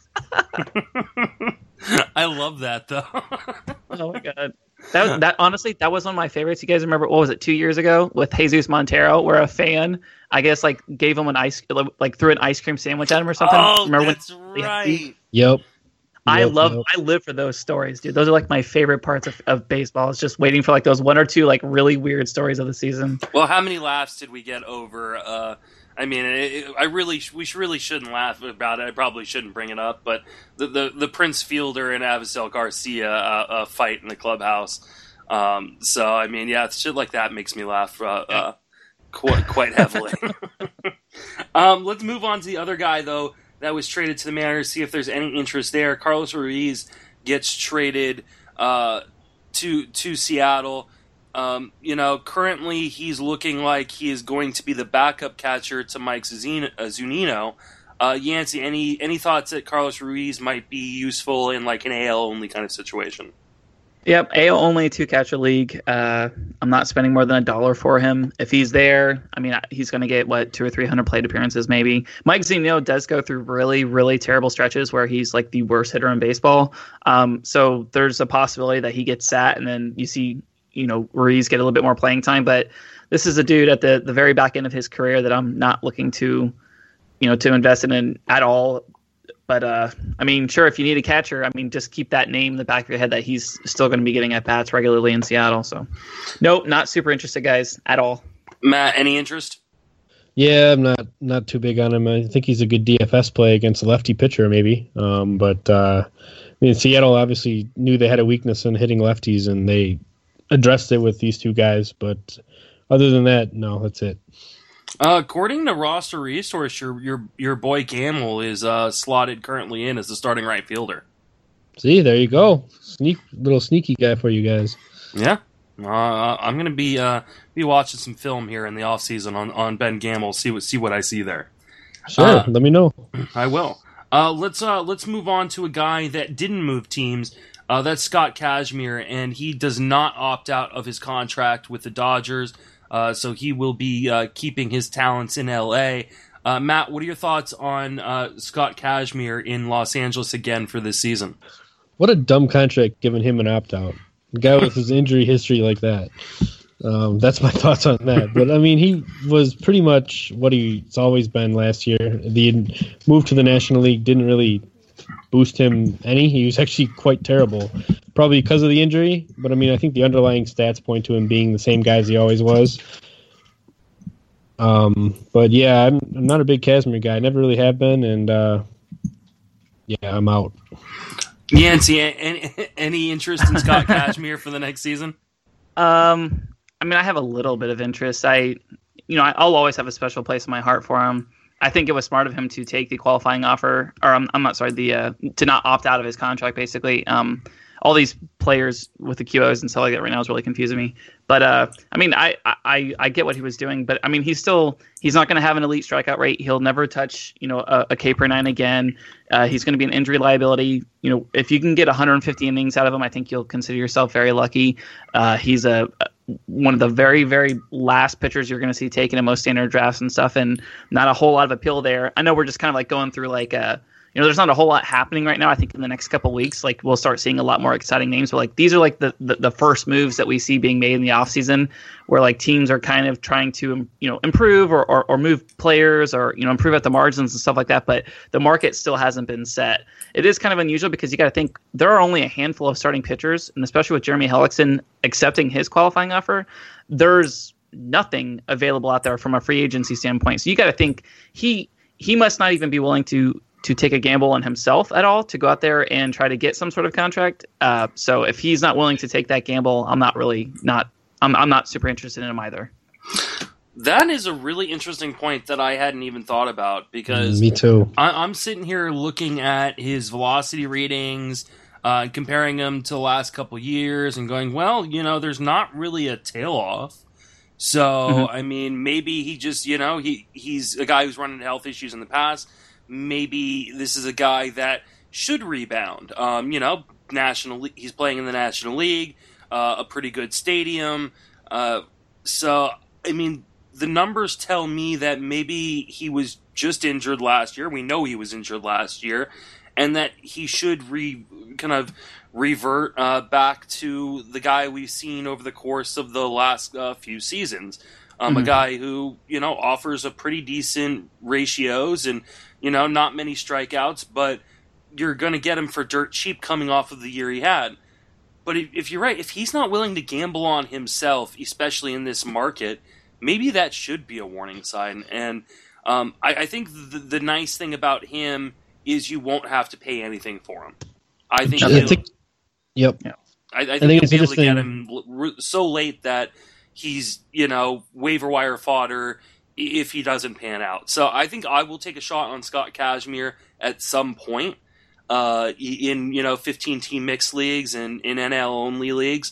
I love that though. Oh my god, that honestly, that was one of my favorites. You guys remember what was it 2 years ago with Jesus Montero, where a fan, I guess, like gave him threw an ice cream sandwich at him or something. Oh, remember that's right. Yep. I live for those stories, dude. Those are like my favorite parts of baseball. It's just waiting for like those one or two like really weird stories of the season. Well, how many laughs did we get over? I mean, we really shouldn't laugh about it. I probably shouldn't bring it up, but the Prince Fielder and Avisel Garcia fight in the clubhouse. So I mean, yeah, shit like that makes me laugh quite heavily. Let's move on to the other guy though that was traded to the Mariners. See if there's any interest there. Carlos Ruiz gets traded to Seattle. Currently he's looking like he is going to be the backup catcher to Mike Zunino. Yancey, any thoughts that Carlos Ruiz might be useful in like an AL only kind of situation? Yep, AL only 2-catcher league. I'm not spending more than $1 for him. If he's there, I mean, he's going to get 200 or 300 plate appearances maybe. Mike Zunino does go through really, really terrible stretches where he's like the worst hitter in baseball. So there's a possibility that he gets sat, and then you see Ruiz get a little bit more playing time, but this is a dude at the very back end of his career that I'm not looking to invest in at all. But, I mean, sure, if you need a catcher, I mean, just keep that name in the back of your head that he's still going to be getting at-bats regularly in Seattle. So, nope, not super interested, guys, at all. Matt, any interest? Yeah, I'm not too big on him. I think he's a good DFS play against a lefty pitcher, maybe. But I mean, Seattle obviously knew they had a weakness in hitting lefties, and they addressed it with these two guys. But other than that, no, that's it. According to Roster Resource, your boy Gamble is slotted currently in as the starting right fielder. See, there you go. Little sneaky guy for you guys. Yeah. I'm going to be watching some film here in the offseason on Ben Gamble, see what I see there. Sure, let me know. I will. Let's move on to a guy that didn't move teams. That's Scott Kazmir, and he does not opt out of his contract with the Dodgers. So he will be keeping his talents in L.A. Matt, what are your thoughts on Scott Kazmir in Los Angeles again for this season? What a dumb contract giving him an opt-out. A guy with his injury history like that. That's my thoughts on that. But, I mean, he was pretty much what he's always been last year. The move to the National League didn't really boost him any. He was actually quite terrible, probably because of the injury. But I mean, I think the underlying stats point to him being the same guy as he always was. But yeah, I'm not a big Kazmir guy. I never really have been, and yeah, I'm out. Yancey, any interest in Scott Kazmir for the next season? I mean, I have a little bit of interest. I'll always have a special place in my heart for him. I think it was smart of him to take the qualifying offer, or I'm not sorry, to not opt out of his contract. Basically, all these players with the QOs and stuff like that right now is really confusing me. But I mean, I get what he was doing, but I mean, he's not going to have an elite strikeout rate. He'll never touch a K per 9 again. He's going to be an injury liability. If you can get 150 innings out of him, I think you'll consider yourself very lucky. He's one of the very, very last pitchers you're going to see taken in most standard drafts and stuff, and not a whole lot of appeal there. I know we're just kind of like going through like there's not a whole lot happening right now. I think in the next couple of weeks, like we'll start seeing a lot more exciting names. But like these are like the first moves that we see being made in the offseason, where like teams are kind of trying to improve or move players or improve at the margins and stuff like that. But the market still hasn't been set. It is kind of unusual because you got to think there are only a handful of starting pitchers, and especially with Jeremy Hellickson accepting his qualifying offer, there's nothing available out there from a free agency standpoint. So you got to think he must not even be willing to take a gamble on himself at all to go out there and try to get some sort of contract. So if he's not willing to take that gamble, I'm not super interested in him either. That is a really interesting point that I hadn't even thought about, because me too. I'm sitting here looking at his velocity readings, comparing them to the last couple years and going, well, there's not really a tail off. So, I mean, maybe he just, he's a guy who's run into health issues in the past. Maybe this is a guy that should rebound. He's playing in the National League, a pretty good stadium. So, I mean, the numbers tell me that maybe he was just injured last year. We know he was injured last year, and that he should revert back to the guy we've seen over the course of the last few seasons. A guy who, offers a pretty decent ratios and, not many strikeouts, but you're going to get him for dirt cheap coming off of the year he had. But if you're right, if he's not willing to gamble on himself, especially in this market, maybe that should be a warning sign. And I think the nice thing about him is you won't have to pay anything for him. I think Yep. Yeah. I think you'll be able to get him so late that he's, waiver wire fodder if he doesn't pan out. So I think I will take a shot on Scott Kazmir at some point in 15-team mixed leagues and in NL-only leagues.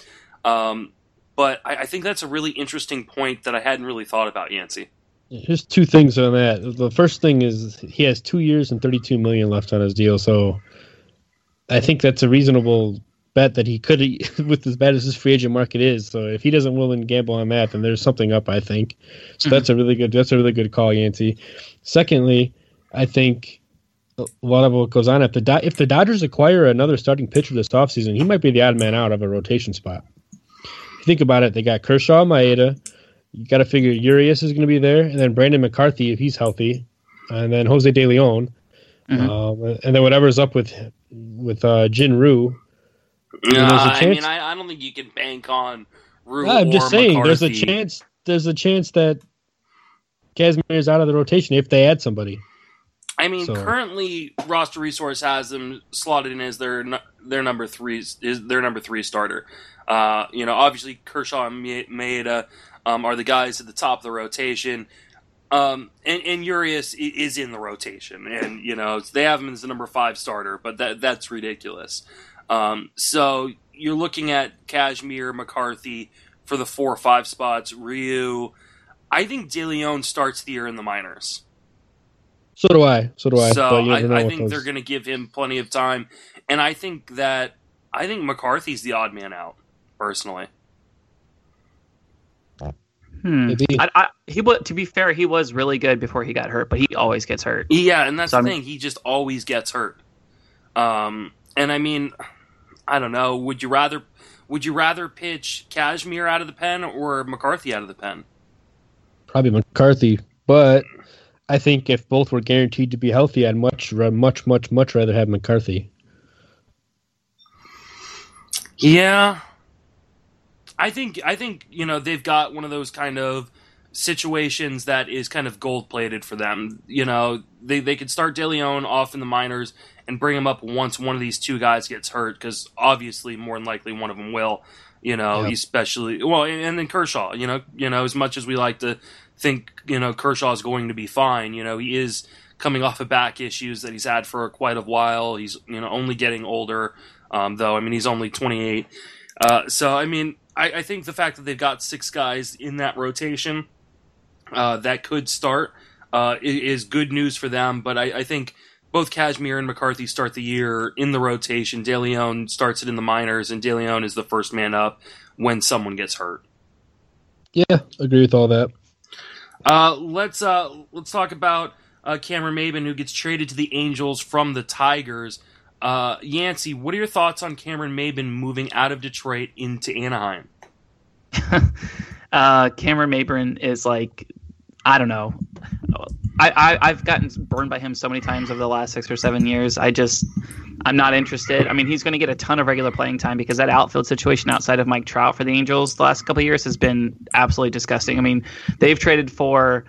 But I think that's a really interesting point that I hadn't really thought about, Yancey. Here's two things on that. The first thing is he has 2 years and $32 million left on his deal, so I think that's a reasonable bet that he could, with as bad as his free agent market is. So if he doesn't willing to gamble on that, then there's something up, I think. So that's a really good call, Yancey. Secondly, I think a lot of what goes on, if the Dodgers acquire another starting pitcher this offseason, he might be the odd man out of a rotation spot. If you think about it, they got Kershaw, Maeda. You got to figure Urias is going to be there, and then Brandon McCarthy if he's healthy, and then Jose De Leon, and then whatever's up with Jin Ryu. I don't think you can bank on Ryu. I'm just saying, McCarthy. there's a chance that Kazmir is out of the rotation if they add somebody. I mean, currently Roster Resource has them slotted in as their number three starter. Obviously Kershaw and Maeda are the guys at the top of the rotation. And Urias is in the rotation, and they have him as the number 5 starter, but that's ridiculous. So you're looking at Kazmir, McCarthy for the 4 or 5 spots. Ryu, I think De Leon starts the year in the minors. So do I. So I think they're going to give him plenty of time, and I think McCarthy's the odd man out, personally. To be fair, he was really good before he got hurt, but he always gets hurt. Yeah, and that's the thing. He just always gets hurt. And I mean, I don't know. Would you rather pitch Kazmir out of the pen or McCarthy out of the pen? Probably McCarthy, but I think if both were guaranteed to be healthy, I'd much rather have McCarthy. Yeah. I think they've got one of those kind of situations that is kind of gold-plated for them. They could start De Leon off in the minors and bring him up once one of these two guys gets hurt, because obviously more than likely one of them will. Especially and then Kershaw. As much as we like to think Kershaw is going to be fine, he is coming off of back issues that he's had for quite a while. He's only getting older, though. I mean, he's only 28. So I mean, I think the fact that they've got 6 guys in that rotation that could start is good news for them. But I think both Kazmir and McCarthy start the year in the rotation. De Leon starts it in the minors, and De Leon is the first man up when someone gets hurt. Yeah, agree with all that. Let's talk about Cameron Maybin, who gets traded to the Angels from the Tigers. Yancey, what are your thoughts on Cameron Maybin moving out of Detroit into Anaheim? Cameron Maybin is like, I don't know. I've gotten burned by him so many times over the last 6 or 7 years. I'm not interested. I mean, he's going to get a ton of regular playing time because that outfield situation outside of Mike Trout for the Angels the last couple of years has been absolutely disgusting. I mean, they've traded for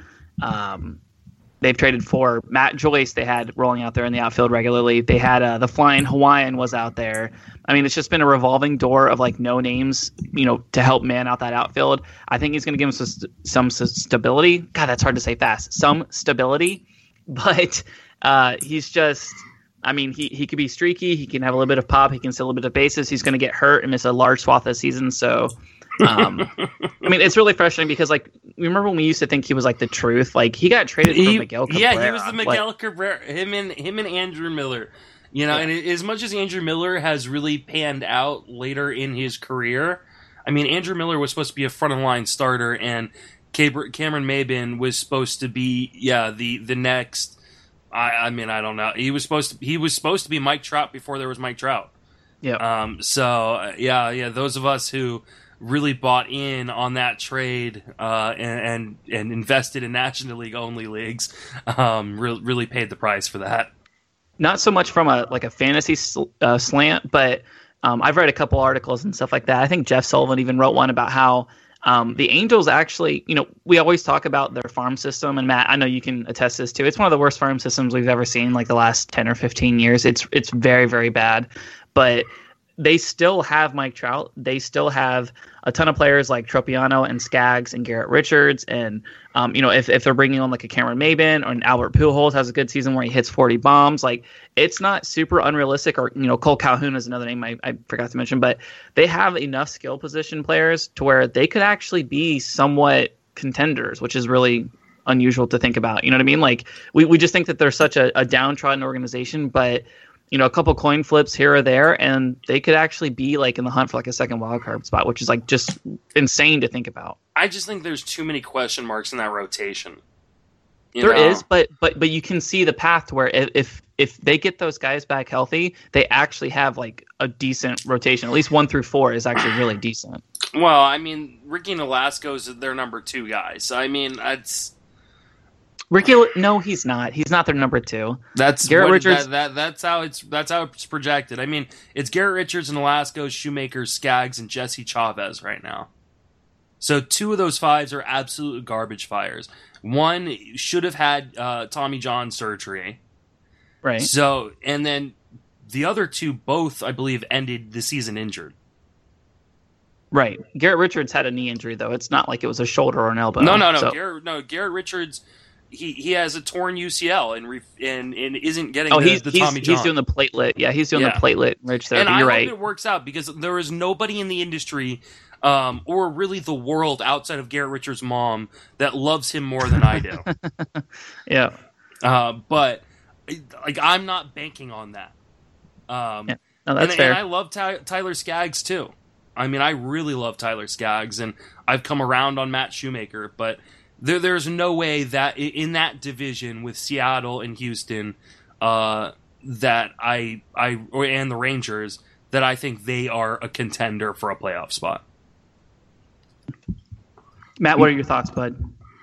Matt Joyce. They had rolling out there in the outfield regularly. They had the Flying Hawaiian was out there. I mean, it's just been a revolving door of like no names, to help man out that outfield. I think he's going to give him some stability. God, that's hard to say fast. Some stability, but he's just. I mean, he could be streaky. He can have a little bit of pop. He can steal a little bit of bases. He's going to get hurt and miss a large swath of the season. So, I mean, it's really frustrating because, like, remember when we used to think he was like the truth? Like, he got traded for Miguel Cabrera. Yeah, he was the Miguel Cabrera. Him and Andrew Miller. And as much as Andrew Miller has really panned out later in his career, I mean, Andrew Miller was supposed to be a front of the line starter, and Cameron Maybin was supposed to be the next. I mean, I don't know. He was supposed to be Mike Trout before there was Mike Trout. Yeah. Those of us who really bought in on that trade and invested in National League only leagues really paid the price for that. Not so much from a fantasy slant, but I've read a couple articles and stuff like that. I think Jeff Sullivan even wrote one about how the Angels actually, we always talk about their farm system, and Matt, I know you can attest this too. It's one of the worst farm systems we've ever seen, like the last 10 or 15 years. It's very, very bad, but they still have Mike Trout. They still have a ton of players like Tropiano and Skaggs and Garrett Richards. And, if they're bringing on like a Cameron Maybin or an Albert Pujols has a good season where he hits 40 bombs, like it's not super unrealistic. Or, Cole Calhoun is another name I forgot to mention, but they have enough skill position players to where they could actually be somewhat contenders, which is really unusual to think about. You know what I mean? Like we just think that they're such a downtrodden organization, but a couple coin flips here or there, and they could actually be like in the hunt for like a second wild card spot, which is like just insane to think about. I just think there's too many question marks in that rotation. There is, but you can see the path to where if they get those guys back healthy, they actually have like a decent rotation. At least 1 through 4 is actually really decent. Well, I mean, Ricky Nolasco is their number 2 guy, so I mean, no, he's not. He's not their number 2. That's Garrett Richards. That's how it's projected. I mean, it's Garrett Richards and Nolasco, Shoemaker, Skaggs, and Jesse Chavez right now. So 2 of those 5s are absolute garbage fires. One should have had Tommy John surgery, right? So, and then the other 2 both, I believe, ended the season injured. Right. Garrett Richards had a knee injury, though. It's not like it was a shoulder or an elbow. No. So. Garrett Richards. He has a torn UCL and isn't getting the Tommy John. He's doing the platelet. Yeah, he's doing the platelet enriched therapy. And You're I right. hope it works out because there is nobody in the industry or really the world outside of Garrett Richards' mom that loves him more than I do. Yeah. But like I'm not banking on that. No, that's fair. And I love Tyler Skaggs too. I mean, I really love Tyler Skaggs, and I've come around on Matt Shoemaker, but there's no way that in that division with Seattle and Houston, and the Rangers, that I think they are a contender for a playoff spot. Matt, what are your thoughts, bud?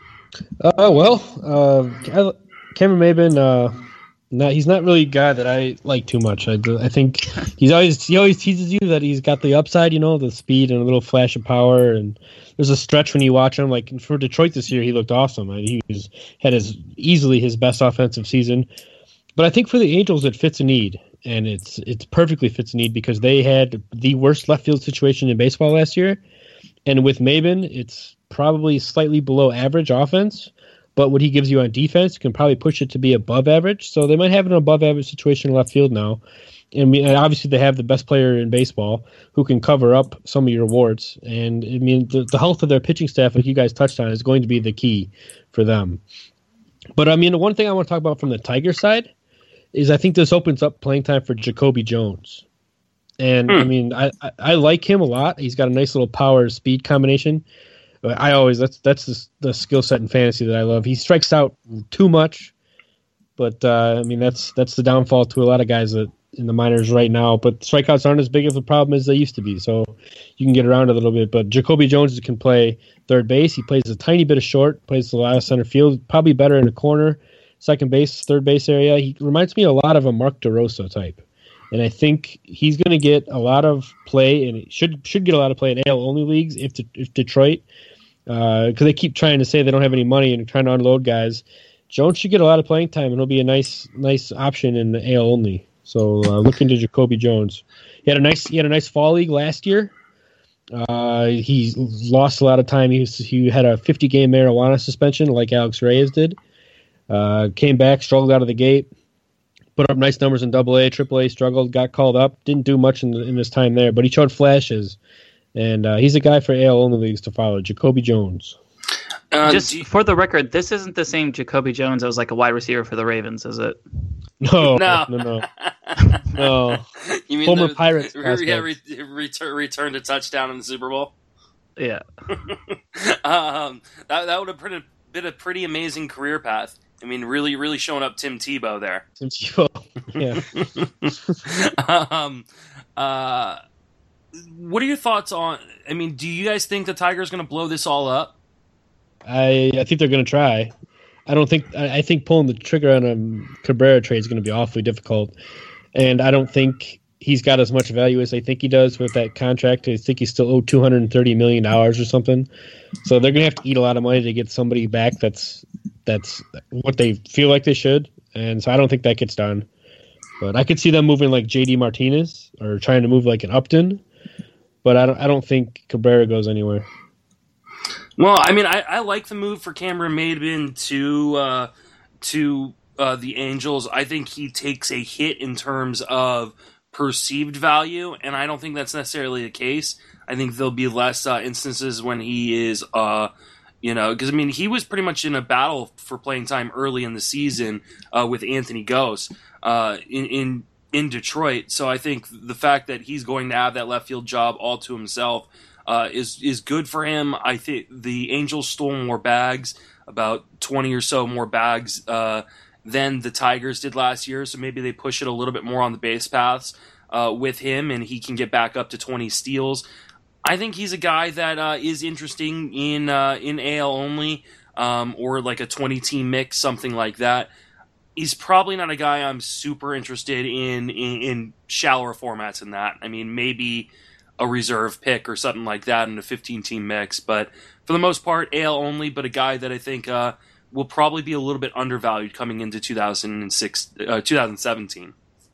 Cameron Maybin, he's not really a guy that I like too much. I think he always teases you that he's got the upside, the speed and a little flash of power. And there's a stretch when you watch him, like for Detroit this year, he looked awesome. He had easily his best offensive season. But I think for the Angels, it fits a need, and it's perfectly fits a need because they had the worst left field situation in baseball last year. And with Maybin, it's probably slightly below average offense. But what he gives you on defense can probably push it to be above average. So they might have an above average situation in left field now. And obviously they have the best player in baseball who can cover up some of your warts. And I mean, the health of their pitching staff, like you guys touched on, is going to be the key for them. But I mean, the one thing I want to talk about from the Tiger side is I think this opens up playing time for Jacoby Jones. And I mean, I like him a lot. He's got a nice little power speed combination. That's the skill set in fantasy that I love. He strikes out too much, but I mean that's the downfall to a lot of guys that in the minors right now. But strikeouts aren't as big of a problem as they used to be, so you can get around a little bit. But Jacoby Jones can play third base. He plays a tiny bit of short, plays a lot of center field, probably better in the corner, second base, third base area. He reminds me a lot of a Mark DeRosa type. And I think he's going to get a lot of play, and it should get a lot of play in AL only leagues if Detroit, because they keep trying to say they don't have any money and trying to unload guys. Jones should get a lot of playing time, and he'll be a nice option in the AL only. So look into Jacoby Jones. He had a nice fall league last year. He lost a lot of time. He had a 50-game marijuana suspension like Alex Reyes did. Came back, struggled out of the gate. Put up nice numbers in AA, AAA, struggled, got called up. Didn't do much in his time there, but he showed flashes. And he's a guy for AL only leagues to follow, Jacoby Jones. Just for the record, this isn't the same Jacoby Jones that was like a wide receiver for the Ravens, is it? No. You mean former Pirates? Returned a touchdown in the Super Bowl? Yeah. That would have been a pretty amazing career path. I mean, really, really showing up Tim Tebow there. Tim Tebow, yeah. What are your thoughts on? I mean, do you guys think the Tigers going to blow this all up? I think they're going to try. I think pulling the trigger on a Cabrera trade is going to be awfully difficult, and I don't think he's got as much value as they think he does with that contract. I think he's still owed $230 million or something. So they're going to have to eat a lot of money to get somebody back that's what they feel like they should, and so I don't think that gets done. But I could see them moving like J.D. Martinez or trying to move like an Upton, but I don't think Cabrera goes anywhere. Well, I mean, I like the move for Cameron Maybin to the Angels. I think he takes a hit in terms of perceived value, and I don't think that's necessarily the case. I think there'll be less instances when he is, because I mean, he was pretty much in a battle for playing time early in the season with Anthony Gose in Detroit. So I think the fact that he's going to have that left field job all to himself is good for him. I think the Angels stole more bags, about 20 or so more bags than the Tigers did last year, so maybe they push it a little bit more on the base paths with him, and he can get back up to 20 steals. I think he's a guy that is interesting in AL only or like a 20-team mix, something like that. He's probably not a guy I'm super interested in shallower formats than that. I mean, maybe a reserve pick or something like that in a 15-team mix, but for the most part, AL only, but a guy that I think will probably be a little bit undervalued coming into 2017.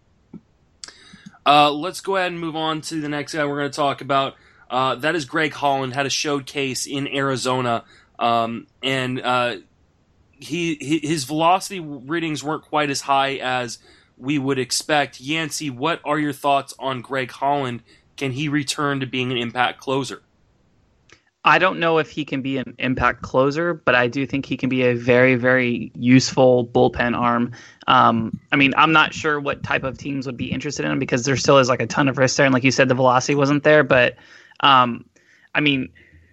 Let's go ahead and move on to the next guy we're going to talk about. That is Greg Holland. Had a showcase in Arizona, and his velocity readings weren't quite as high as we would expect. Yancey, what are your thoughts on Greg Holland? Can he return to being an impact closer? I don't know if he can be an impact closer, but I do think he can be a very, very useful bullpen arm. I mean, I'm not sure what type of teams would be interested in him because there still is like a ton of risk there. And like you said, the velocity wasn't there, but I mean,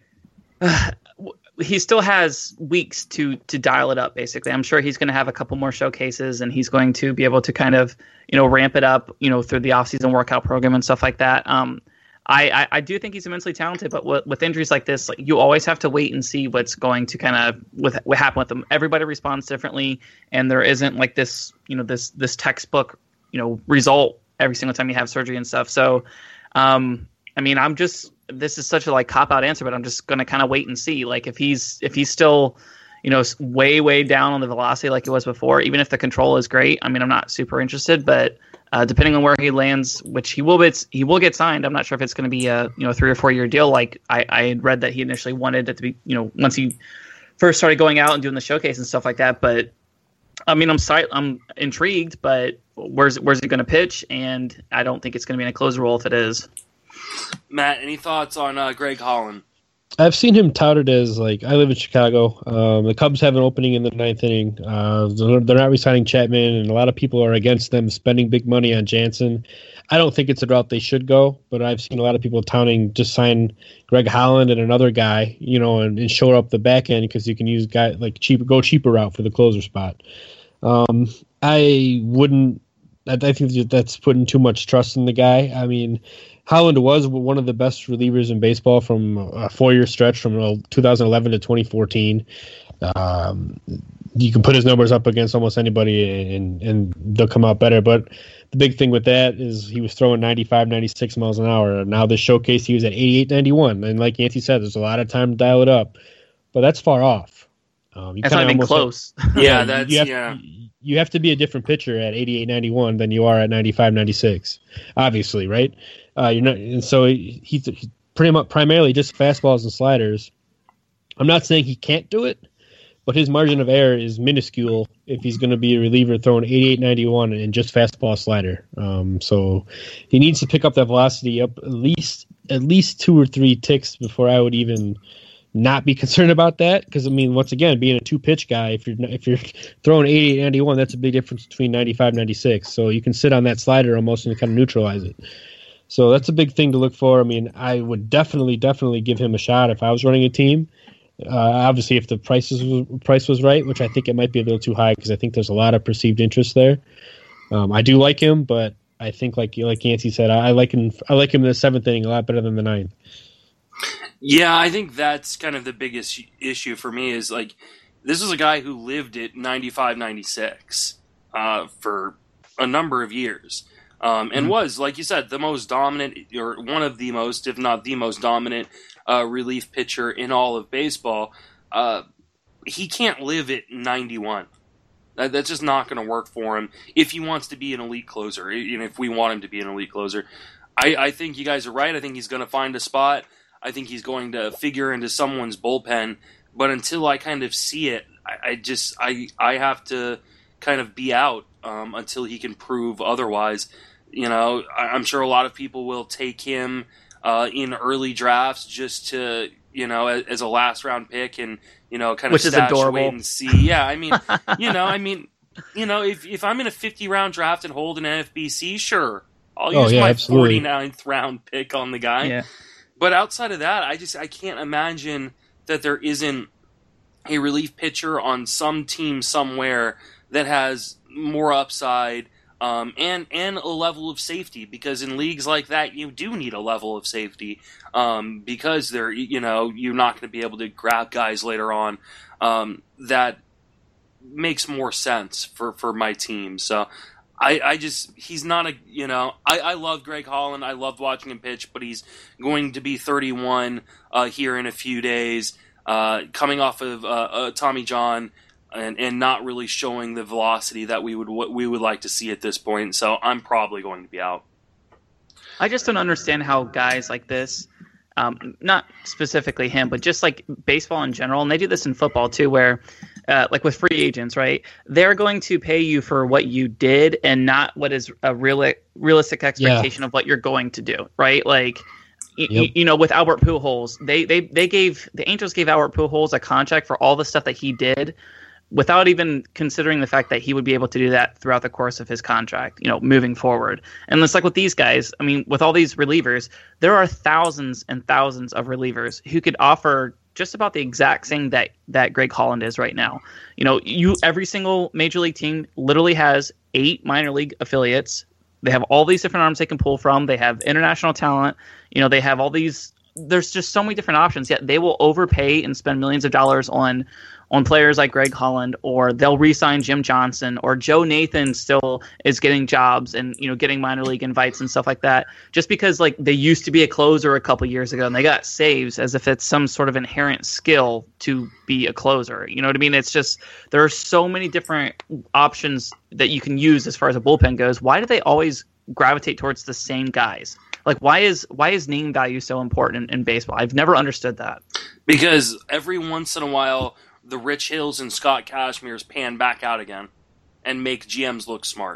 he still has weeks to dial it up, basically. I'm sure he's going to have a couple more showcases and he's going to be able to kind of, ramp it up, through the offseason workout program and stuff like that. I do think he's immensely talented, but with injuries like this, like you always have to wait and see what's going to kind of what happen with them. Everybody responds differently, and there isn't like this, this textbook, result every single time you have surgery and stuff. So, I mean, this is such a like cop out answer, but I'm just going to kind of wait and see. Like if he's still, way down on the velocity like it was before, even if the control is great. I mean, I'm not super interested, but depending on where he lands, which he will get signed. I'm not sure if it's going to be a 3 or 4 year deal. Like I had read that he initially wanted it to be, once he first started going out and doing the showcase and stuff like that. But I mean, I'm intrigued, but where's he going to pitch? And I don't think it's going to be in a closer role if it is. Matt, any thoughts on Greg Holland? I've seen him touted as like, I live in Chicago. The Cubs have an opening in the 9th inning. They're not re-signing Chapman, and a lot of people are against them spending big money on Jansen. I don't think it's a route they should go, but I've seen a lot of people touting just sign Greg Holland and another guy, and shore up the back end because you can use guy like go cheaper route for the closer spot. I wouldn't. I think that's putting too much trust in the guy. I mean, Holland was one of the best relievers in baseball from a 4-year stretch from 2011 to 2014. You can put his numbers up against almost anybody and they'll come out better. But the big thing with that is he was throwing 95, 96 miles an hour. Now this showcase, he was at 88, 91. And like Yancey said, there's a lot of time to dial it up. But that's far off. That's not even close. You have to be a different pitcher at 88, 91 than you are at 95, 96. Obviously, right? You're not, and so he's pretty much primarily just fastballs and sliders. I'm not saying he can't do it, but his margin of error is minuscule if he's going to be a reliever throwing 88, 91 and just fastball slider. So he needs to pick up that velocity up at least 2 or 3 ticks before I would even not be concerned about that. Because I mean, once again, being a 2-pitch guy, if you're throwing 88, 91, that's a big difference between 95, 96. So you can sit on that slider almost and kind of neutralize it. So that's a big thing to look for. I mean, I would definitely give him a shot if I was running a team. Obviously, if the price was right, which I think it might be a little too high because I think there's a lot of perceived interest there. I do like him, but I think like Yancey said, I like him in the 7th inning a lot better than the 9th. Yeah, I think that's kind of the biggest issue for me is like this is a guy who lived at 95, 96 for a number of years. And was, like you said, the most dominant, or one of the most, if not the most dominant relief pitcher in all of baseball. He can't live at 91. That's just not going to work for him if he wants to be an elite closer, and if we want him to be an elite closer. I think you guys are right. I think he's going to find a spot. I think he's going to figure into someone's bullpen. But until I kind of see it, I have to kind of be out until he can prove otherwise. You know, I'm sure a lot of people will take him in early drafts just to, you know, as a last round pick and, you know, kind of which is adorable. Wait and see. Yeah, I mean, if I'm in a 50-round draft and hold an NFBC, sure, I'll use my absolutely. 49th round pick on the guy. Yeah. But outside of that, I can't imagine that there isn't a relief pitcher on some team somewhere that has more upside and a level of safety, because in leagues like that you do need a level of safety because they're, you know, you're not going to be able to grab guys later on. That makes more sense for my team. So he's not a, you know, I love Greg Holland. I loved watching him pitch, but he's going to be 31 here in a few days, coming off of Tommy John. And not really showing the velocity that we would like to see at this point. So I'm probably going to be out. I just don't understand how guys like this, not specifically him, but just like baseball in general, and they do this in football too, where like with free agents, right? They're going to pay you for what you did and not what is a realistic expectation of what you're going to do, right? Like, you know, with Albert Pujols, the Angels gave Albert Pujols a contract for all the stuff that he did, without even considering the fact that he would be able to do that throughout the course of his contract, you know, moving forward. And it's like with these guys, I mean, with all these relievers, there are thousands and thousands of relievers who could offer just about the exact thing that Greg Holland is right now. You know, every single major league team literally has 8 minor league affiliates. They have all these different arms they can pull from. They have international talent. You know, they have all these. There's just so many different options. Yet they will overpay and spend millions of dollars on players like Greg Holland, or they'll re-sign Jim Johnson, or Joe Nathan still is getting jobs and, you know, getting minor league invites and stuff like that, just because like they used to be a closer a couple years ago and they got saves as if it's some sort of inherent skill to be a closer. You know what I mean? It's just there are so many different options that you can use as far as a bullpen goes. Why do they always gravitate towards the same guys? Like, why is name value so important in baseball? I've never understood that. Because every once in a while, the Rich Hills and Scott Cashmere's pan back out again and make GMs look smart.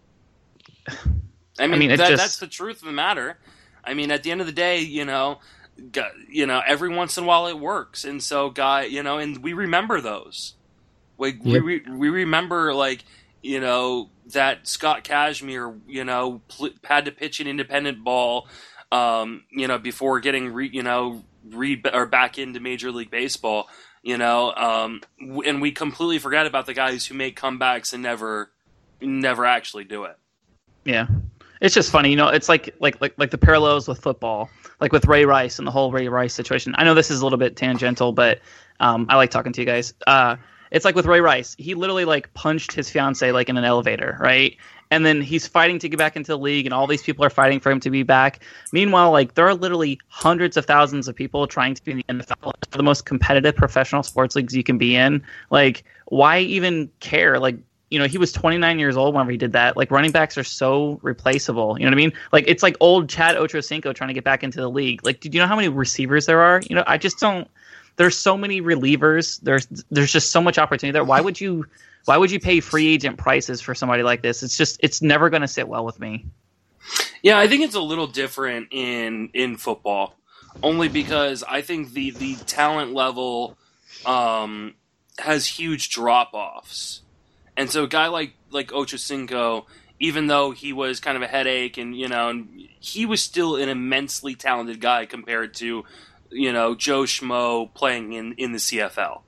I mean that's the truth of the matter. I mean, at the end of the day, you know, every once in a while it works. And so, and we remember those. Like, we remember, like, you know, that Scott Cashmere, you know, had to pitch an independent ball, you know, before getting back into Major League Baseball. You know, and we completely forget about the guys who make comebacks and never never actually do it. Yeah. It's just funny, it's like the parallels with football, like with Ray Rice and the whole Ray Rice situation. I know this is a little bit tangential, but I like talking to you guys. It's like with Ray Rice. He literally like punched his fiance like in an elevator, right? And then he's fighting to get back into the league, and all these people are fighting for him to be back. Meanwhile, like there are literally hundreds of thousands of people trying to be in the NFL, the most competitive professional sports leagues you can be in. Like, why even care? Like, he was 29 years old whenever he did that. Like, running backs are so replaceable. You know what I mean? Like, it's like old Chad Ochocinco trying to get back into the league. Like, do you know how many receivers there are? I just don't. There's so many relievers. There's just so much opportunity there. Why would you pay free agent prices for somebody like this? It's never going to sit well with me. Yeah, I think it's a little different in football, only because I think the talent level has huge drop-offs. And so a guy like Ochocinco, even though he was kind of a headache and he was still an immensely talented guy compared to, Joe Schmo playing in the CFL.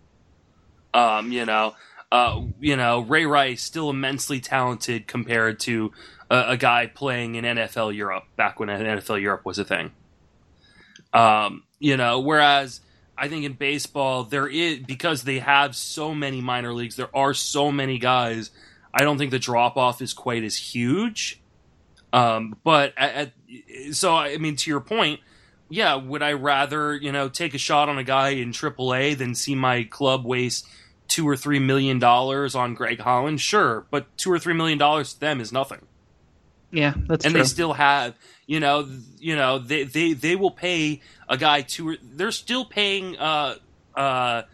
Ray Rice still immensely talented compared to a guy playing in NFL Europe back when NFL Europe was a thing. Whereas I think in baseball there is, because they have so many minor leagues, there are so many guys. I don't think the drop off is quite as huge. But to your point, yeah, would I rather take a shot on a guy in AAA than see my club waste $2 or $3 million on Greg Holland? Sure, but $2 or $3 million to them is nothing. Yeah, that's and true. They still have, they will pay a guy they're still paying Abreu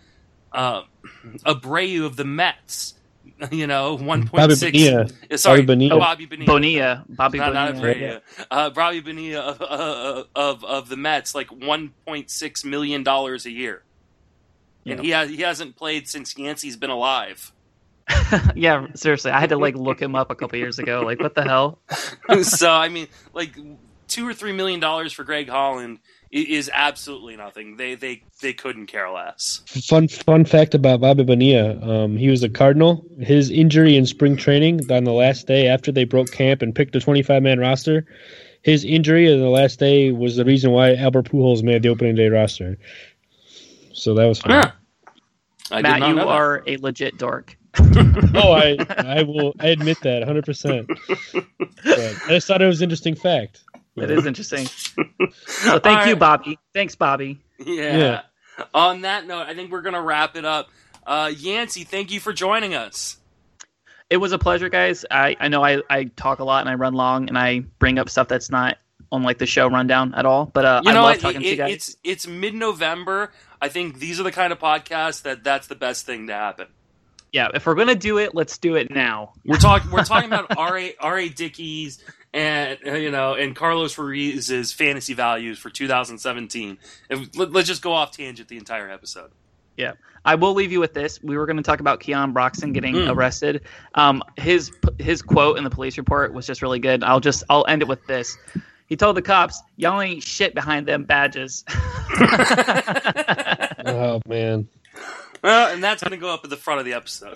of the Mets, 1.6. Sorry, Bobby Bonilla. Bobby Bonilla. Not Abreu. Bobby Bonilla of the Mets, like $1.6 million a year. And he hasn't played since Yancey's been alive. Yeah, seriously. I had to look him up a couple years ago. Like, what the hell? So, I mean, $2 or $3 million for Greg Holland is absolutely nothing. They couldn't care less. Fun fact about Bobby Bonilla. He was a Cardinal. His injury in spring training on the last day after they broke camp and picked a 25-man roster, his injury on the last day was the reason why Albert Pujols made the opening day roster. So that was fun. Yeah. Matt, you are a legit dork. Oh, I admit that 100%. But I just thought it was an interesting fact. It is interesting. So thank you, Bobby. Thanks, Bobby. Yeah. On that note, I think we're going to wrap it up. Yancey, thank you for joining us. It was a pleasure, guys. I know I talk a lot and I run long and I bring up stuff that's not on the show rundown at all. But I love talking to you guys. It's mid-November. I think these are the kind of podcasts that's the best thing to happen. Yeah, if we're gonna do it, let's do it now. We're talking about R.A. Dickey's and Carlos Ruiz's fantasy values for 2017. Let's just go off tangent the entire episode. Yeah, I will leave you with this. We were going to talk about Keon Broxton getting arrested. His quote in the police report was just really good. I'll end it with this. He told the cops, "Y'all ain't shit behind them badges." Oh man. Well, and that's going to go up at the front of the episode.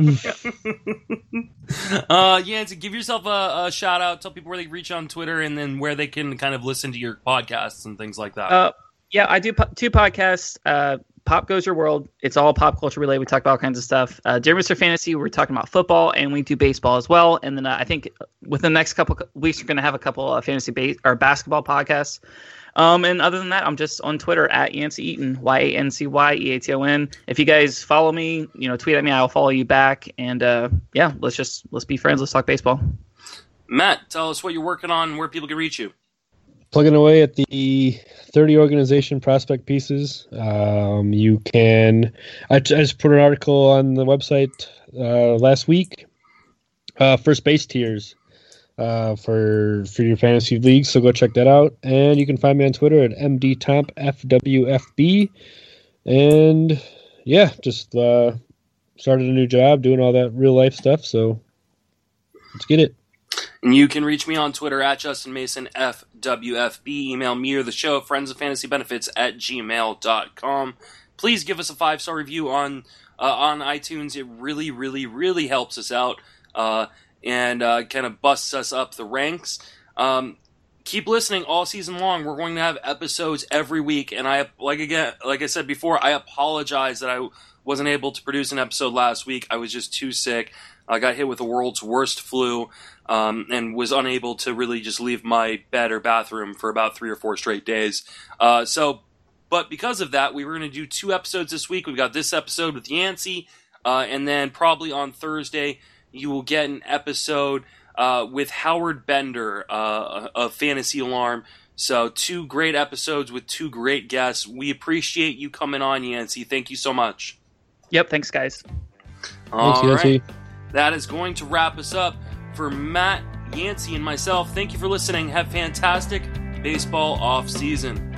Yancey, give yourself a shout out. Tell people where they reach on Twitter and then where they can kind of listen to your podcasts and things like that. Yeah, I do two podcasts. Pop Goes Your World. It's all pop culture related. We talk about all kinds of stuff. Dear Mr. Fantasy, we're talking about football, and we do baseball as well. And then I think within the next couple weeks, we're going to have a couple of fantasy or basketball podcasts. And other than that, I'm just on Twitter at Yancey Eaton, YANCYEATON. If you guys follow me, tweet at me, I'll follow you back. And let's be friends. Let's talk baseball. Matt, tell us what you're working on and where people can reach you. Plugging away at the 30 organization prospect pieces. You can. I just put an article on the website last week. First base tiers. For your fantasy league, so go check that out. And you can find me on Twitter at MDTompFWFB. And yeah, just started a new job, doing all that real life stuff. So let's get it. And you can reach me on Twitter at JustinMasonFWFB. Email me or the show at friendsoffantasybenefits@gmail.com. Please give us a 5-star review on iTunes. It really, really, really helps us out. and kind of busts us up the ranks. Keep listening all season long. We're going to have episodes every week, and like I said before, I apologize that I wasn't able to produce an episode last week. I was just too sick. I got hit with the world's worst flu, and was unable to really just leave my bed or bathroom for about 3 or 4 straight days. But because of that, we were going to do 2 episodes this week. We've got this episode with Yancey, and then probably on Thursday you will get an episode with Howard Bender of Fantasy Alarm. So 2 great episodes with 2 great guests. We appreciate you coming on, Yancey. Thank you so much. Yep, thanks, guys. Thanks, Yancey. Right. That is going to wrap us up. For Matt, Yancey, and myself, thank you for listening. Have fantastic baseball off season.